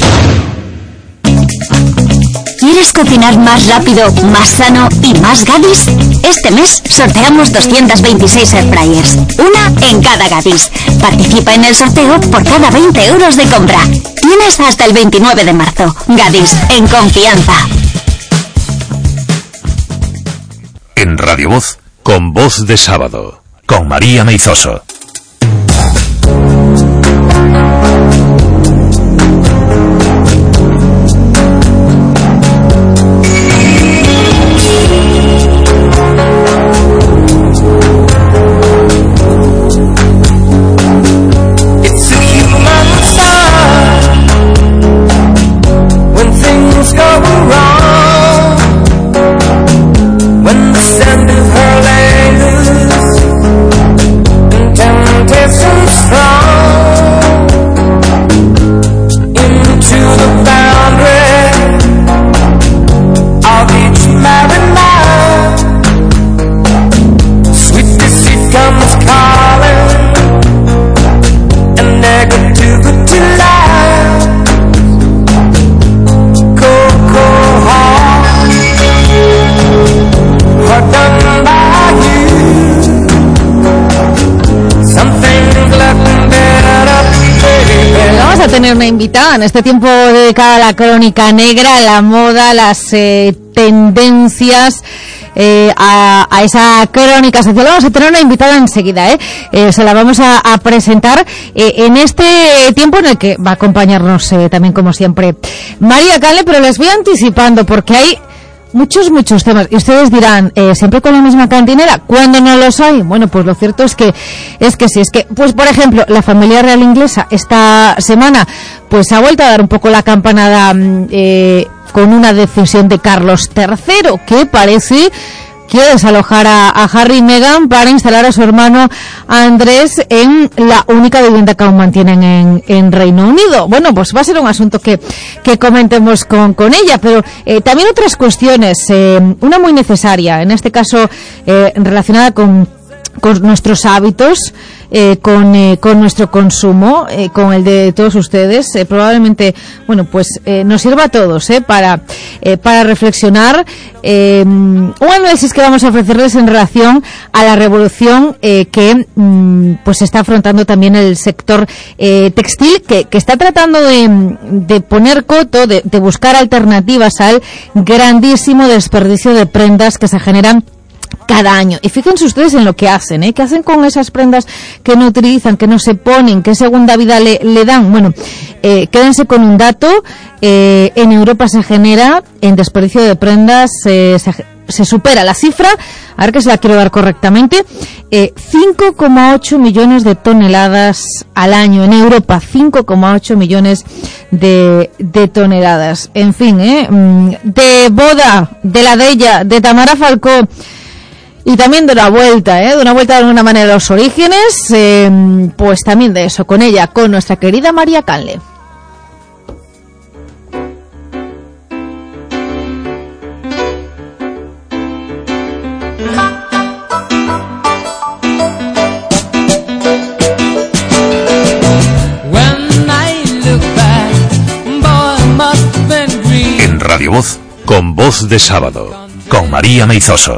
¿Quieres cocinar más rápido, más sano y más Gadis? Este mes sorteamos doscientos veintiséis airfryers, una en cada Gadis. Participa en el sorteo por cada veinte euros de compra. Tienes hasta el veintinueve de marzo. Gadis, en confianza. En Radio Voz, con Voz de Sábado, con María Meizoso. Tener una invitada en este tiempo dedicado a la crónica negra, a la moda, las eh, tendencias, eh, a, a esa crónica social. Vamos a tener una invitada enseguida, ¿eh? eh se la vamos a, a presentar eh, en este tiempo en el que va a acompañarnos eh, también, como siempre, María Canle, pero les voy anticipando porque hay muchos, muchos temas. Y ustedes dirán, eh, ¿siempre con la misma cantinera? ¿Cuándo no los hay? Bueno, pues lo cierto es que, es que sí, es que, pues por ejemplo, la familia real inglesa esta semana, pues ha vuelto a dar un poco la campanada, eh, con una decisión de Carlos tercero, que parece quiere desalojar a, a Harry y Meghan para instalar a su hermano Andrés en la única vivienda que aún mantienen en, en Reino Unido. Bueno, pues va a ser un asunto que, que comentemos con, con ella, pero eh, también otras cuestiones, eh, una muy necesaria, en este caso eh, relacionada con, con nuestros hábitos, eh, con, eh, con nuestro consumo, eh, con el de todos ustedes, eh, probablemente, bueno, pues eh, nos sirva a todos eh, para, eh, para reflexionar. Eh, un análisis que vamos a ofrecerles en relación a la revolución eh, que mm, pues está afrontando también el sector eh, textil, que, que está tratando de, de poner coto, de, de buscar alternativas al grandísimo desperdicio de prendas que se generan cada año. Y fíjense ustedes en lo que hacen, ¿eh? ¿Qué hacen con esas prendas que no utilizan, que no se ponen, qué segunda vida le, le dan? Bueno, eh, quédense con un dato. Eh, en Europa se genera, en desperdicio de prendas, eh, se, se supera la cifra, a ver que se la quiero dar correctamente, eh, cinco coma ocho millones de toneladas al año en Europa, cinco coma ocho millones de, de toneladas. En fin, ¿eh? De boda, de la de ella, de Tamara Falcó, y también de una vuelta, ¿eh? De una vuelta de alguna manera a los orígenes, eh, pues también de eso, con ella, con nuestra querida María Canle. Radio Voz con Voz de Sábado, con María Meizoso.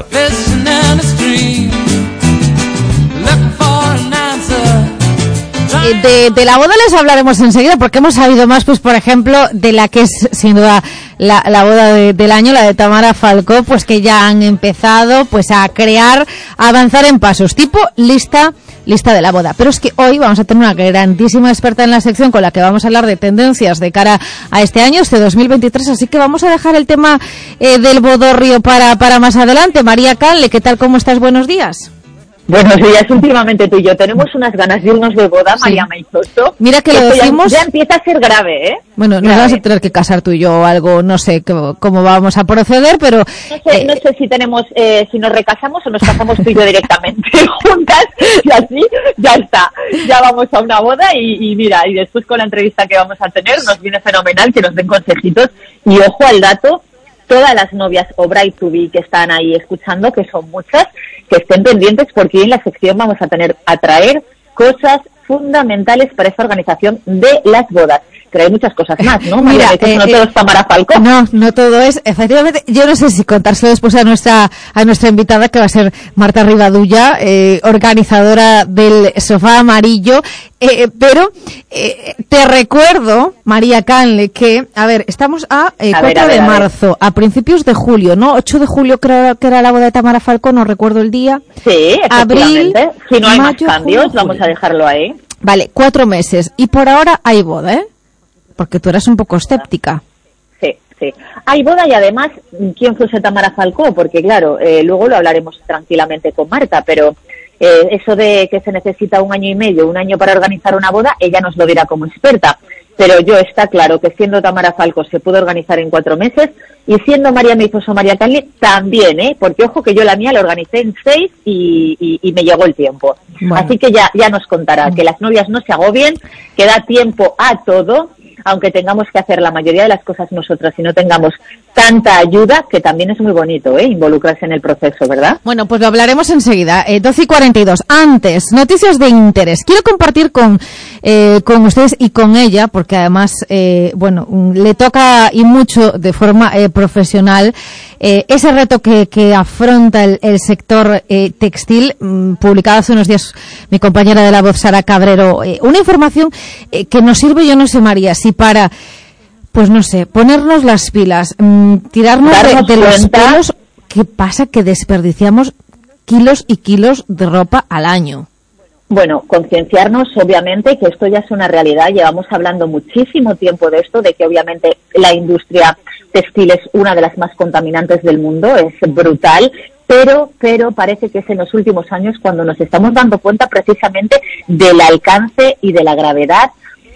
De, de la boda les hablaremos enseguida, porque hemos sabido más, pues por ejemplo, de la que es sin duda la, la boda de, del año, la de Tamara Falcó, pues que ya han empezado pues a crear, a avanzar en pasos, tipo lista lista de la boda. Pero es que hoy vamos a tener una grandísima experta en la sección con la que vamos a hablar de tendencias de cara a este año, este dos mil veintitrés, así que vamos a dejar el tema eh, del bodorrio para, para más adelante. María Canle, ¿qué tal? ¿Cómo estás? Buenos días. Buenos días, últimamente tú y yo tenemos unas ganas de irnos de boda, sí. María Meizoso. Mira que lo decimos... Ya, ya empieza a ser grave, ¿eh? Bueno, nos vamos a tener que casar tú y yo o algo, no sé cómo, cómo vamos a proceder, pero... No sé, eh... no sé si tenemos, eh, si nos recasamos o nos casamos tú y yo directamente juntas, y así ya está. Ya vamos a una boda y, y mira, y después con la entrevista que vamos a tener nos viene fenomenal que nos den consejitos. Y ojo al dato, todas las novias o bride to be que están ahí escuchando, que son muchas, que estén pendientes porque en la sección vamos a tener a traer cosas fundamentales para esta organización de las bodas. Pero hay muchas cosas más, ¿no? Mira, María, eh, no todo es Tamara Falcó. No, no todo es. Efectivamente, yo no sé si contárselo después a nuestra a nuestra invitada, que va a ser Marta Rivadulla, eh, organizadora del Sofá Amarillo. Eh, pero eh, te recuerdo, María Canle, que, a ver, estamos a, eh, a cuatro ver, a ver, de marzo, a, a principios de julio, ¿no? ocho de julio creo que era la boda de Tamara Falcó, no recuerdo el día. Sí, efectivamente. Abril, si no hay mayo, más cambios, julio, vamos a dejarlo ahí. Vale, cuatro meses. Y por ahora hay boda, ¿eh? Porque tú eras un poco escéptica. Sí, sí. Hay boda y además, ¿quién fuese Tamara Falcó? Porque claro, eh, luego lo hablaremos tranquilamente con Marta, pero eh, eso de que se necesita un año y medio, un año para organizar una boda, ella nos lo dirá como experta. Pero yo está claro que siendo Tamara Falcó se pudo organizar en cuatro meses y siendo María Meizoso María Canle también, ¿eh? Porque ojo que yo la mía la organicé en seis y, y, y me llegó el tiempo. Bueno. Así que ya, ya nos contará, que las novias no se agobien, que da tiempo a todo, aunque tengamos que hacer la mayoría de las cosas nosotras y no tengamos tanta ayuda, que también es muy bonito, ¿eh? Involucrarse en el proceso, ¿verdad? Bueno, pues lo hablaremos enseguida. Eh, doce y cuarenta y dos. Antes, noticias de interés. Quiero compartir con eh, con ustedes y con ella, porque además, eh, bueno, le toca y mucho de forma eh, profesional eh, ese reto que, que afronta el, el sector eh, textil. Mm, publicado hace unos días mi compañera de La Voz, Sara Cabrero, eh, una información eh, que nos sirve, yo no sé, María, si para, pues no sé, ponernos las pilas, mmm, tirarnos de, de los pelos. ¿Qué pasa? Que desperdiciamos kilos y kilos de ropa al año. Bueno, concienciarnos, obviamente, que esto ya es una realidad. Llevamos hablando muchísimo tiempo de esto, de que obviamente la industria textil es una de las más contaminantes del mundo, es brutal, pero, pero parece que es en los últimos años cuando nos estamos dando cuenta precisamente del alcance y de la gravedad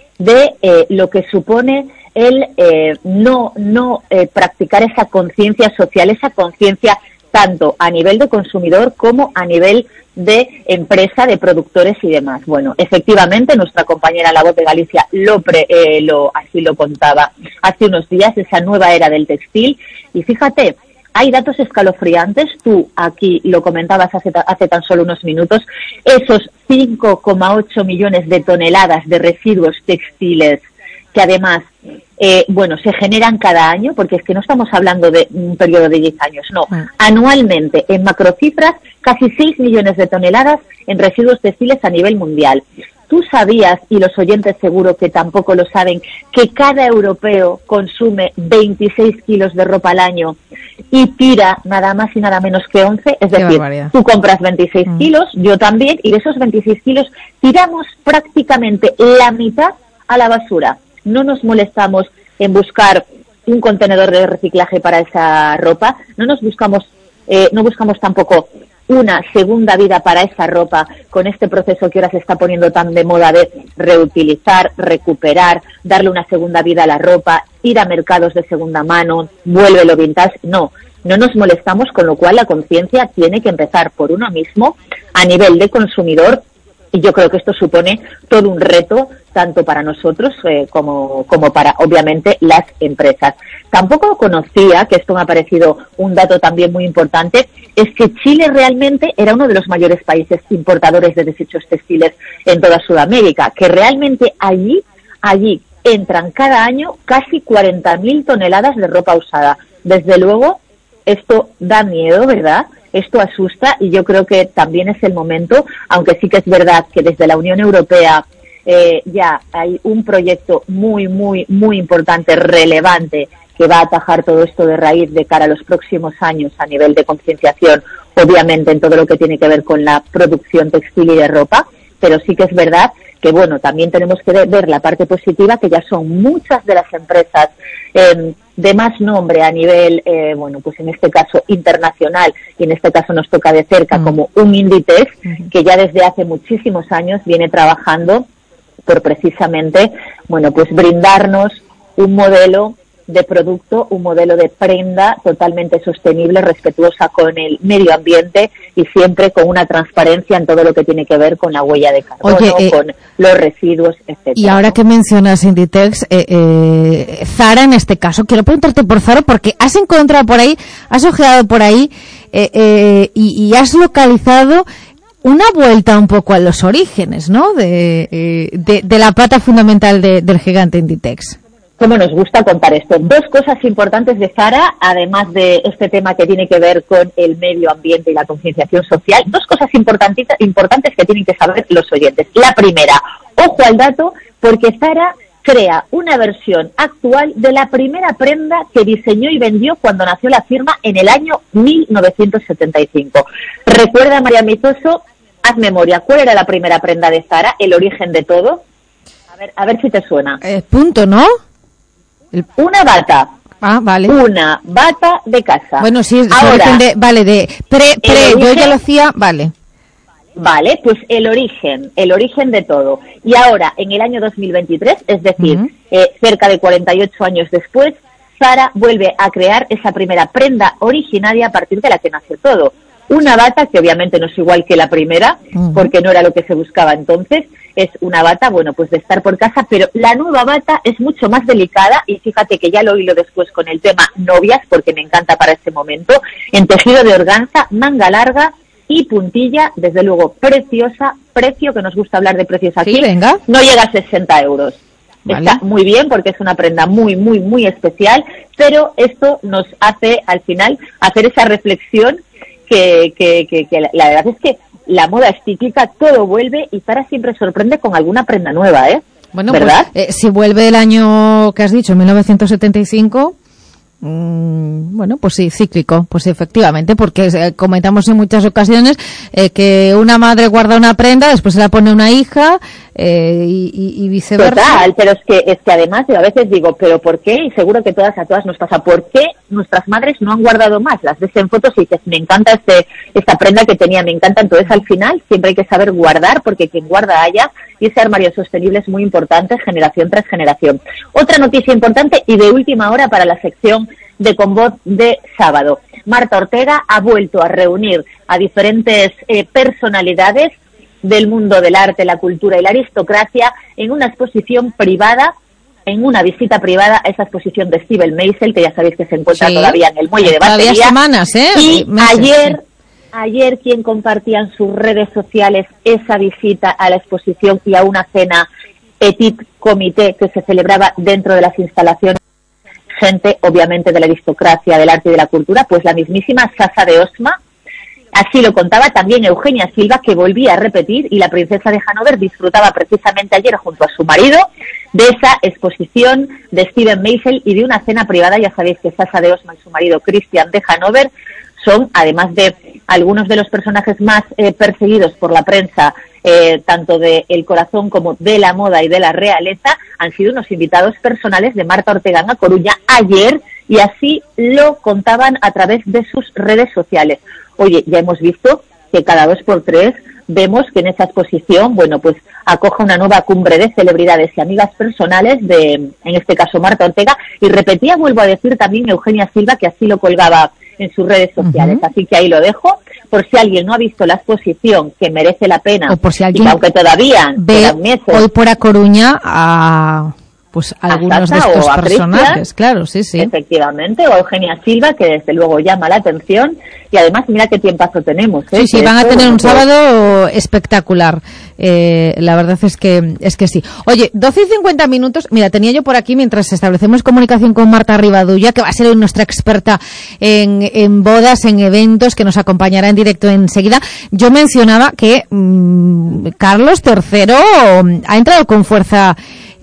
de eh, lo que supone el eh, no no eh, practicar esa conciencia social, esa conciencia tanto a nivel de consumidor como a nivel de empresa, de productores y demás. Bueno, efectivamente, nuestra compañera La Voz de Galicia lo, pre, eh, lo así lo contaba hace unos días, esa nueva era del textil. Y fíjate, hay datos escalofriantes, tú aquí lo comentabas hace, hace tan solo unos minutos, esos cinco coma ocho millones de toneladas de residuos textiles que además, eh, bueno, se generan cada año, porque es que no estamos hablando de un periodo de diez años, no, anualmente, en macrocifras, casi seis millones de toneladas en residuos textiles a nivel mundial. ¿Tú sabías, y los oyentes seguro que tampoco lo saben, que cada europeo consume veintiséis kilos de ropa al año y tira nada más y nada menos que once? Es decir, tú compras veintiséis mm. kilos, yo también, y de esos veintiséis kilos tiramos prácticamente la mitad a la basura. No nos molestamos en buscar un contenedor de reciclaje para esa ropa, no nos buscamos, eh, no buscamos tampoco una segunda vida para esa ropa con este proceso que ahora se está poniendo tan de moda de reutilizar, recuperar, darle una segunda vida a la ropa, ir a mercados de segunda mano, vuélvelo vintage. No, no nos molestamos, con lo cual la conciencia tiene que empezar por uno mismo a nivel de consumidor. Y yo creo que esto supone todo un reto, tanto para nosotros eh, como, como para, obviamente, las empresas. Tampoco conocía, que esto me ha parecido un dato también muy importante, es que Chile realmente era uno de los mayores países importadores de desechos textiles en toda Sudamérica, que realmente allí, allí entran cada año casi cuarenta mil toneladas de ropa usada. Desde luego, esto da miedo, ¿verdad? Esto asusta y yo creo que también es el momento, aunque sí que es verdad que desde la Unión Europea eh, ya hay un proyecto muy, muy, muy importante, relevante, que va a atajar todo esto de raíz de cara a los próximos años a nivel de concienciación, obviamente en todo lo que tiene que ver con la producción textil y de ropa, pero sí que es verdad que, bueno, también tenemos que ver la parte positiva, que ya son muchas de las empresas eh, de más nombre a nivel, eh, bueno, pues en este caso internacional, y en este caso nos toca de cerca, mm. como un Inditex, mm. que ya desde hace muchísimos años viene trabajando por precisamente, bueno, pues brindarnos un modelo de producto, un modelo de prenda totalmente sostenible, respetuosa con el medio ambiente y siempre con una transparencia en todo lo que tiene que ver con la huella de carbono, Oye, eh, con los residuos, etcétera. Y ahora que mencionas Inditex, eh, eh, Zara en este caso, quiero preguntarte por Zara porque has encontrado por ahí, has ojeado por ahí eh, eh, y, y has localizado una vuelta un poco a los orígenes, ¿no? De, eh, de, de la pata fundamental de, del gigante Inditex. Cómo nos gusta contar esto. Dos cosas importantes de Zara, además de este tema que tiene que ver con el medio ambiente y la concienciación social, dos cosas importantes, importantes que tienen que saber los oyentes. La primera, ojo al dato, porque Zara crea una versión actual de la primera prenda que diseñó y vendió cuando nació la firma en el año mil novecientos setenta y cinco. ¿Recuerda, María Mizoso? Haz memoria. ¿Cuál era la primera prenda de Zara? El origen de todo. A ver, a ver si te suena. Eh, punto, ¿no? El... Una bata. Ah, vale. Una bata de casa. Bueno, sí, es ahora de, vale, de pre, pre, yo ya lo hacía, vale. Vale, pues el origen, el origen de todo. Y ahora, en el año dos mil veintitrés, es decir, uh-huh. eh, cerca de cuarenta y ocho años después, Zara vuelve a crear esa primera prenda originaria a partir de la que nació todo. Una bata que obviamente no es igual que la primera, uh-huh. porque no era lo que se buscaba entonces. Es una bata, bueno, pues de estar por casa, pero la nueva bata es mucho más delicada y fíjate que ya lo hilo después con el tema novias, porque me encanta para este momento, en tejido de organza, manga larga y puntilla, desde luego preciosa, precio, que nos gusta hablar de precios aquí, sí, venga. No llega a sesenta euros. Vale. Está muy bien porque es una prenda muy, muy, muy especial, pero esto nos hace al final hacer esa reflexión que, que, que, que la, la verdad es que la moda es cíclica, todo vuelve y Zara siempre sorprende con alguna prenda nueva, ¿eh? Bueno, ¿verdad? Pues, eh, si vuelve el año que has dicho, mil novecientos setenta y cinco, mmm, bueno, pues sí, cíclico, pues efectivamente, porque eh, comentamos en muchas ocasiones eh, que una madre guarda una prenda, después se la pone una hija eh, y, y, y viceversa. Total, pero es que, es que además yo a veces digo, ¿pero por qué? Y seguro que todas a todas nos pasa, ¿por qué nuestras madres no han guardado más? Las ves en fotos y dices, me encanta este esta prenda que tenía, me encanta. Entonces al final siempre hay que saber guardar, porque quien guarda haya, y ese armario sostenible es muy importante generación tras generación. Otra noticia importante y de última hora para la sección de Con Voz de sábado. Marta Ortega ha vuelto a reunir a diferentes eh, personalidades del mundo del arte, la cultura y la aristocracia en una exposición privada, en una visita privada a esa exposición de Steven Meisel, que ya sabéis que se encuentra sí. todavía en el muelle de Batería. Todavía semanas, ¿eh? Y meses, ayer, sí. ayer quien compartía en sus redes sociales esa visita a la exposición y a una cena petit comité que se celebraba dentro de las instalaciones, gente obviamente de la aristocracia, del arte y de la cultura, pues la mismísima Sasa de Osma. Así lo contaba también Eugenia Silva, que volvía a repetir, y la princesa de Hannover disfrutaba precisamente ayer junto a su marido de esa exposición de Steven Meisel y de una cena privada. Ya sabéis que Sasa de Osma y su marido Christian de Hannover son, además de algunos de los personajes más eh, perseguidos por la prensa, eh, tanto de El Corazón como de la moda y de la realeza, han sido unos invitados personales de Marta Ortega en A Coruña ayer, y así lo contaban a través de sus redes sociales. Oye, ya hemos visto que cada dos por tres vemos que en esa exposición, bueno, pues acoge una nueva cumbre de celebridades y amigas personales de, en este caso, Marta Ortega, y repetía, vuelvo a decir, también Eugenia Silva, que así lo colgaba en sus redes sociales. Uh-huh. Así que ahí lo dejo, por si alguien no ha visto la exposición, que merece la pena, o por si alguien y que aunque todavía ve meses, hoy por A Coruña a, pues algunos a Sasa de estos o a personajes, Cristian, claro, sí, sí. Efectivamente, o Eugenia Silva, que desde luego llama la atención, y además mira qué tiempazo tenemos. ¿eh? Sí, sí, que van a esto, tener un pues, sábado espectacular. Eh, la verdad es que es que sí. Oye, doce y cincuenta minutos. Mira, tenía yo por aquí, mientras establecemos comunicación con Marta Rivadulla, que va a ser nuestra experta en, en bodas, en eventos, que nos acompañará en directo enseguida. Yo mencionaba que mmm, Carlos tercero ha entrado con fuerza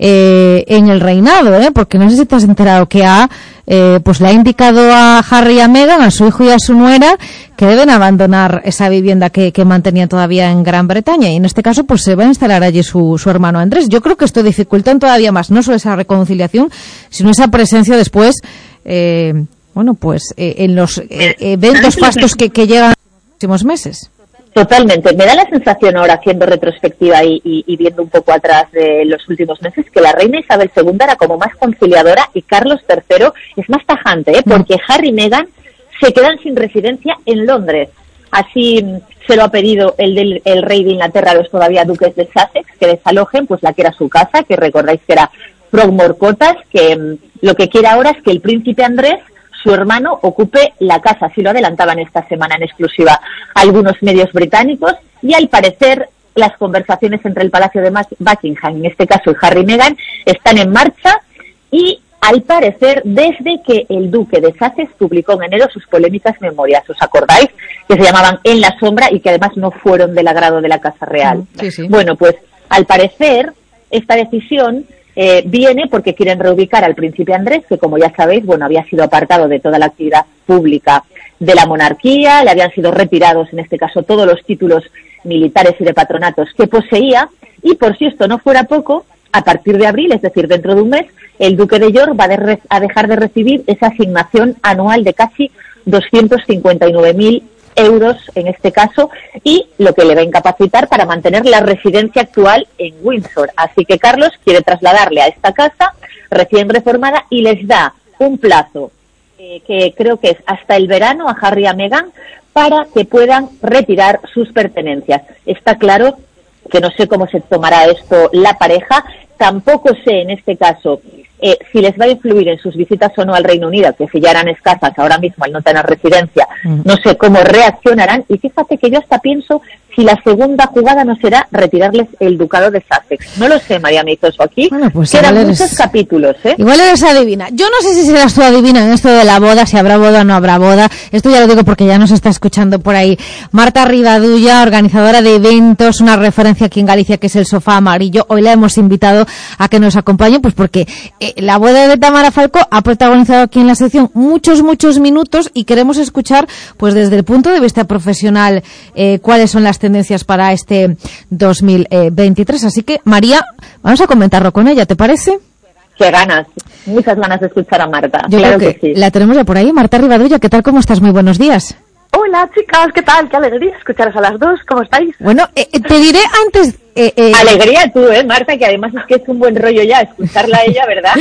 eh, en el reinado, ¿eh? Porque no sé si te has enterado que ha Eh, pues le ha indicado a Harry y a Meghan, a su hijo y a su nuera, que deben abandonar esa vivienda que, que mantenían todavía en Gran Bretaña, y en este caso pues se va a instalar allí su, su hermano Andrés. Yo creo que esto dificulta todavía más no solo esa reconciliación, sino esa presencia después, eh, bueno, pues eh, en los eh, eventos fastos que, que llegan en los próximos meses. Totalmente. Me da la sensación ahora, haciendo retrospectiva y, y, y viendo un poco atrás de los últimos meses, que la reina Isabel segunda era como más conciliadora y Carlos tercero es más tajante, ¿eh? Porque Harry y Meghan se quedan sin residencia en Londres. Así se lo ha pedido el, del, el rey de Inglaterra a los todavía duques de Sussex, que desalojen pues la que era su casa, que recordáis que era Frogmore Cottage, que um, lo que quiere ahora es que el príncipe Andrés, su hermano, ocupe la casa. Así lo adelantaban esta semana en exclusiva algunos medios británicos, y al parecer las conversaciones entre el Palacio de Buckingham, en este caso y Harry y Meghan, están en marcha, y al parecer desde que el duque de Sussex publicó en enero sus polémicas memorias, ¿os acordáis? Que se llamaban En la sombra y que además no fueron del agrado de la Casa Real. Sí, sí. Bueno, pues al parecer esta decisión Eh, viene porque quieren reubicar al príncipe Andrés, que como ya sabéis, bueno, había sido apartado de toda la actividad pública de la monarquía, le habían sido retirados, en este caso, todos los títulos militares y de patronatos que poseía, y por si esto no fuera poco, a partir de abril, es decir, dentro de un mes, el duque de York va de re- a dejar de recibir esa asignación anual de casi doscientos cincuenta y nueve mil euros en este caso, y lo que le va a incapacitar para mantener la residencia actual en Windsor. Así que Carlos quiere trasladarle a esta casa recién reformada y les da un plazo eh, que creo que es hasta el verano a Harry y a Meghan para que puedan retirar sus pertenencias. Está claro que no sé cómo se tomará esto la pareja, tampoco sé en este caso Eh, si les va a influir en sus visitas o no al Reino Unido, que si ya eran escasas ahora mismo al no tener residencia, mm. no sé cómo reaccionarán. Y fíjate que yo hasta pienso si la segunda jugada no será retirarles el ducado de Sussex. No lo sé, María me hizo eso aquí. Bueno, pues quedan eres, muchos capítulos, ¿eh? Igual eres adivina. Yo no sé si serás tú adivina en esto de la boda, si habrá boda o no habrá boda. Esto ya lo digo porque ya nos está escuchando por ahí Marta Rivadulla, organizadora de eventos, una referencia aquí en Galicia que es el Sofá Amarillo. Hoy la hemos invitado a que nos acompañe, pues porque eh, la boda de Tamara Falcó ha protagonizado aquí en la sección muchos, muchos minutos, y queremos escuchar, pues desde el punto de vista profesional, eh, cuáles son las tendencias para este dos mil veintitrés. Así que, María, vamos a comentarlo con ella, ¿te parece? Qué ganas, muchas ganas de escuchar a Marta. Yo claro creo que, que sí. La tenemos ya por ahí. Marta Rivadulla, ¿qué tal? ¿Cómo estás? Muy buenos días. Hola, chicas, ¿qué tal? Qué alegría escucharos a las dos. ¿Cómo estáis? Bueno, eh, te diré antes... Eh, eh, Alegría tú, ¿eh, Marta? Que además es que es un buen rollo ya escucharla a ella, ¿verdad?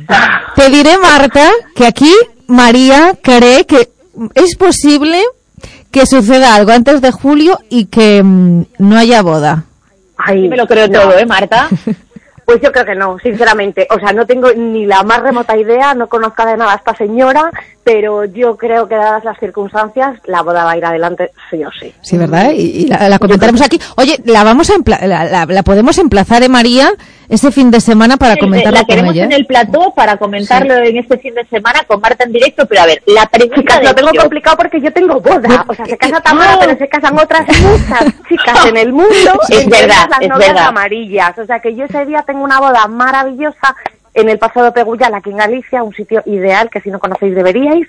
Te diré, Marta, que aquí María cree que es posible que suceda algo antes de julio y que mmm, no haya boda. Ay, me lo creo no. todo, ¿eh, Marta? Pues yo creo que no, sinceramente. O sea, no tengo ni la más remota idea, no conozco de nada a esta señora, pero yo creo que dadas las circunstancias, la boda va a ir adelante sí o sí. Sí, ¿verdad? Y, y la, la comentaremos aquí. Oye, la vamos a empla- la, la, la podemos emplazar, ¿eh, María? Ese fin de semana para comentarlo la con ella. La queremos en el plató para comentarlo sí. en este fin de semana con Marta en directo, pero a ver, la pregunta chicas, de lo tengo yo... complicado porque yo tengo boda, o sea, se casa Tamara, no. pero se casan otras muchas chicas en el mundo. Es verdad, las es novias verdad. amarillas, o sea, que yo ese día tengo una boda maravillosa en el Paso de Peguyal, aquí en Galicia, un sitio ideal que si no conocéis deberíais,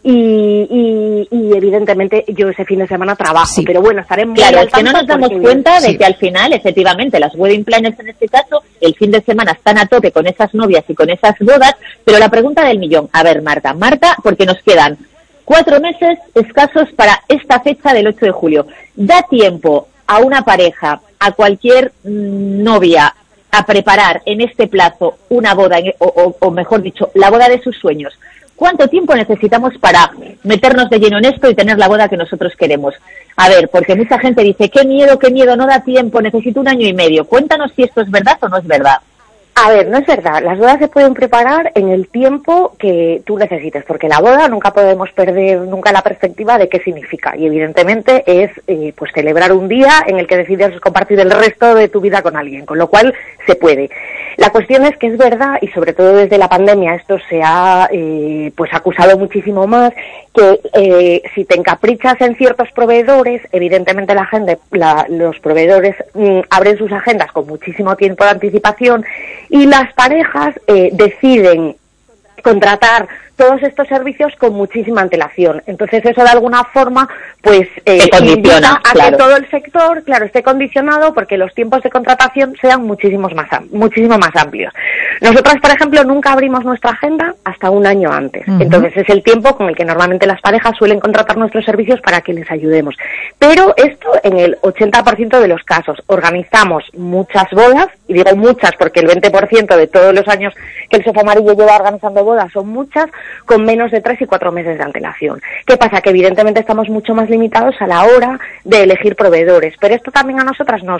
y, y, y evidentemente yo ese fin de semana trabajo, sí. pero bueno, estaré muy Claro, al es que no nos damos porque... cuenta de sí. que al final, efectivamente, las wedding planners en este caso, el fin de semana están a tope con esas novias y con esas bodas, pero la pregunta del millón, a ver, Marta, Marta, porque nos quedan cuatro meses escasos para esta fecha del ocho de julio. ¿Da tiempo a una pareja, a cualquier mmm, novia, a preparar en este plazo una boda, o, o, o mejor dicho, la boda de sus sueños? ¿Cuánto tiempo necesitamos para meternos de lleno en esto y tener la boda que nosotros queremos? A ver, porque mucha gente dice, qué miedo, qué miedo, no da tiempo, necesito un año y medio. Cuéntanos si esto es verdad o no es verdad. A ver, no es verdad. Las bodas se pueden preparar en el tiempo que tú necesites, porque la boda nunca podemos perder nunca la perspectiva de qué significa. Y evidentemente es eh, pues celebrar un día en el que decides compartir el resto de tu vida con alguien, con lo cual se puede. La cuestión es que es verdad, y sobre todo desde la pandemia esto se ha eh, pues acusado muchísimo más, que eh, si te encaprichas en ciertos proveedores, evidentemente la gente, la, los proveedores mm, abren sus agendas con muchísimo tiempo de anticipación y las parejas eh, deciden contratar todos estos servicios con muchísima antelación. Entonces eso de alguna forma pues eh, condiciona a claro. que todo el sector, claro, esté condicionado porque los tiempos de contratación sean muchísimos más muchísimo más amplios. Nosotras, por ejemplo, nunca abrimos nuestra agenda hasta un año antes. Uh-huh. Entonces es el tiempo con el que normalmente las parejas suelen contratar nuestros servicios para que les ayudemos. Pero esto en el ochenta por ciento de los casos. Organizamos muchas bodas, y digo muchas porque el veinte por ciento de todos los años que el Sofá Amarillo lleva organizando bodas son muchas, con menos de tres y cuatro meses de antelación. ¿Qué pasa? Que evidentemente estamos mucho más limitados a la hora de elegir proveedores, pero esto también a nosotras nos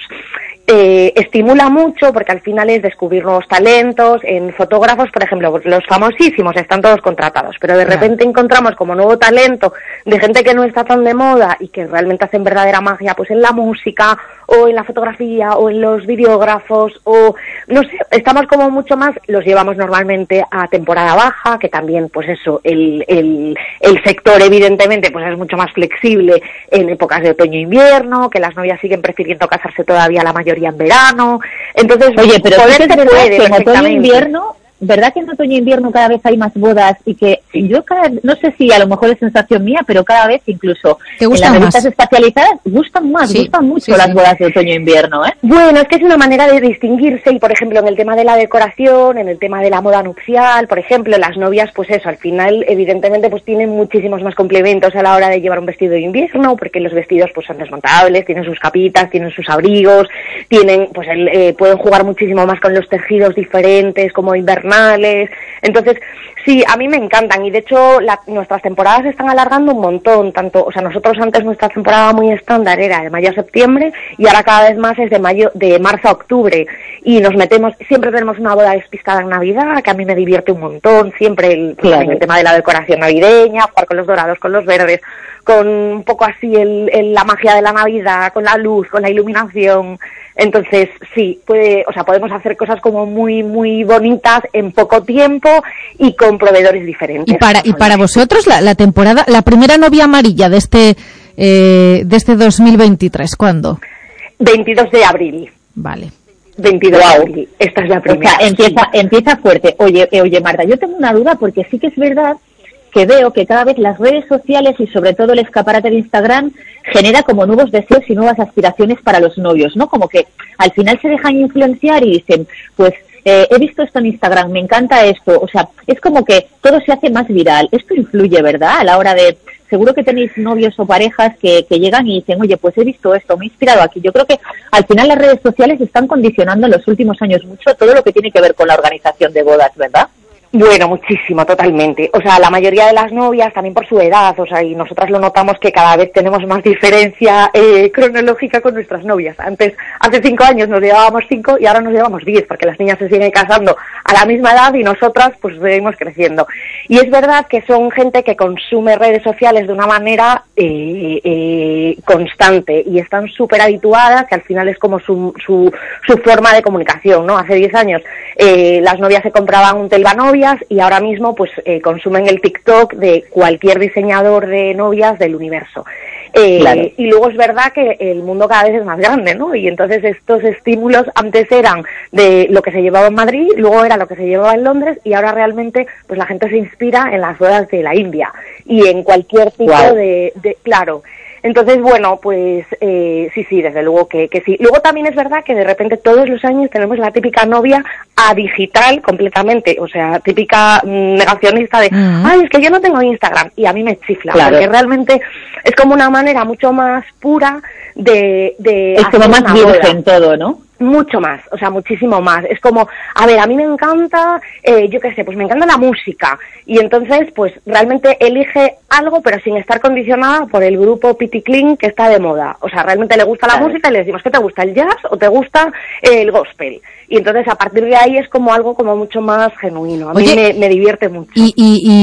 eh, estimula mucho porque al final es descubrir nuevos talentos. En fotógrafos, por ejemplo, los famosísimos están todos contratados, pero de repente claro. encontramos como nuevo talento de gente que no está tan de moda y que realmente hacen verdadera magia pues en la música o en la fotografía o en los videógrafos o no sé, estamos como mucho más, los llevamos normalmente a temporada baja, que también pues eso, el, el, el sector evidentemente pues es mucho más flexible en épocas de otoño e invierno, que las novias siguen prefiriendo casarse todavía la mayoría en verano. Entonces, oye, pero poder se puede en otoño e invierno, ¿verdad que en otoño e invierno cada vez hay más bodas? Y que yo cada no sé si a lo mejor es sensación mía, pero cada vez incluso en las revistas especializadas gustan más, sí, gustan mucho sí, las sí. bodas de otoño e invierno, ¿eh? Bueno, es que es una manera de distinguirse y, por ejemplo, en el tema de la decoración, en el tema de la moda nupcial, por ejemplo, las novias, pues eso, al final, evidentemente, pues tienen muchísimos más complementos a la hora de llevar un vestido de invierno, porque los vestidos pues son desmontables, tienen sus capitas, tienen sus abrigos, tienen, pues el, eh, pueden jugar muchísimo más con los tejidos diferentes, como invernales. Entonces, sí, a mí me encantan y de hecho la, nuestras temporadas se están alargando un montón, tanto, o sea, nosotros antes nuestra temporada muy estándar era de mayo a septiembre y ahora cada vez más es de mayo, de marzo a octubre y nos metemos, siempre tenemos una boda despistada en Navidad, que a mí me divierte un montón, siempre el, pues, claro. el tema de la decoración navideña, jugar con los dorados, con los verdes, con un poco así el, el, la magia de la Navidad, con la luz, con la iluminación. Entonces, sí, puede, o sea, podemos hacer cosas como muy, muy bonitas en poco tiempo y con proveedores diferentes. Y para, y para vosotros, la, la temporada, la primera novia amarilla de este, eh, de este dos mil veintitrés, ¿cuándo? veintidós de abril. Vale. veintidós wow. de abril. Esta es la primera. O sea, empieza, sí. empieza fuerte. Oye, eh, oye, Marta, yo tengo una duda porque sí que es verdad que veo que cada vez las redes sociales y sobre todo el escaparate de Instagram genera como nuevos deseos y nuevas aspiraciones para los novios, ¿no? Como que al final se dejan influenciar y dicen, pues eh, he visto esto en Instagram, me encanta esto, o sea, es como que todo se hace más viral. Esto influye, ¿verdad? A la hora de, seguro que tenéis novios o parejas que, que llegan y dicen, oye, pues he visto esto, me he inspirado aquí. Yo creo que al final las redes sociales están condicionando en los últimos años mucho todo lo que tiene que ver con la organización de bodas, ¿verdad? Bueno, muchísimo, totalmente. O sea, la mayoría de las novias, también por su edad, o sea, y nosotras lo notamos que cada vez tenemos más diferencia eh, cronológica con nuestras novias. Antes, hace cinco años nos llevábamos cinco y ahora nos llevamos diez, porque las niñas se siguen casando a la misma edad y nosotras pues seguimos creciendo. Y es verdad que son gente que consume redes sociales de una manera eh, eh, constante y están súper habituadas, que al final es como su, su, su forma de comunicación, ¿no? Hace diez años eh, las novias se compraban un telva novia y ahora mismo pues eh, consumen el TikTok de cualquier diseñador de novias del universo. Eh, claro. Y luego es verdad que el mundo cada vez es más grande, ¿no? Y entonces estos estímulos antes eran de lo que se llevaba en Madrid, luego era lo que se llevaba en Londres y ahora realmente pues la gente se inspira en las bodas de la India y en cualquier tipo wow. de, de... Claro. Entonces, bueno, pues eh, sí, sí, desde luego que, que sí. Luego también es verdad que de repente todos los años tenemos la típica novia a digital completamente, o sea, típica negacionista de, uh-huh. ay, es que yo no tengo Instagram, y a mí me chifla, claro. porque realmente es como una manera mucho más pura de... de es como más virgen todo, ¿no? mucho más, o sea, muchísimo más. Es como, a ver, a mí me encanta, eh, yo qué sé, pues me encanta la música. Y entonces, pues realmente elige algo, pero sin estar condicionada por el grupo Piticlin que está de moda. O sea, realmente le gusta la Claro. música y le decimos, ¿qué te gusta, el jazz o te gusta eh, el gospel? Y entonces, a partir de ahí es como algo como mucho más genuino. A mí Oye, me, me divierte mucho. Y, y,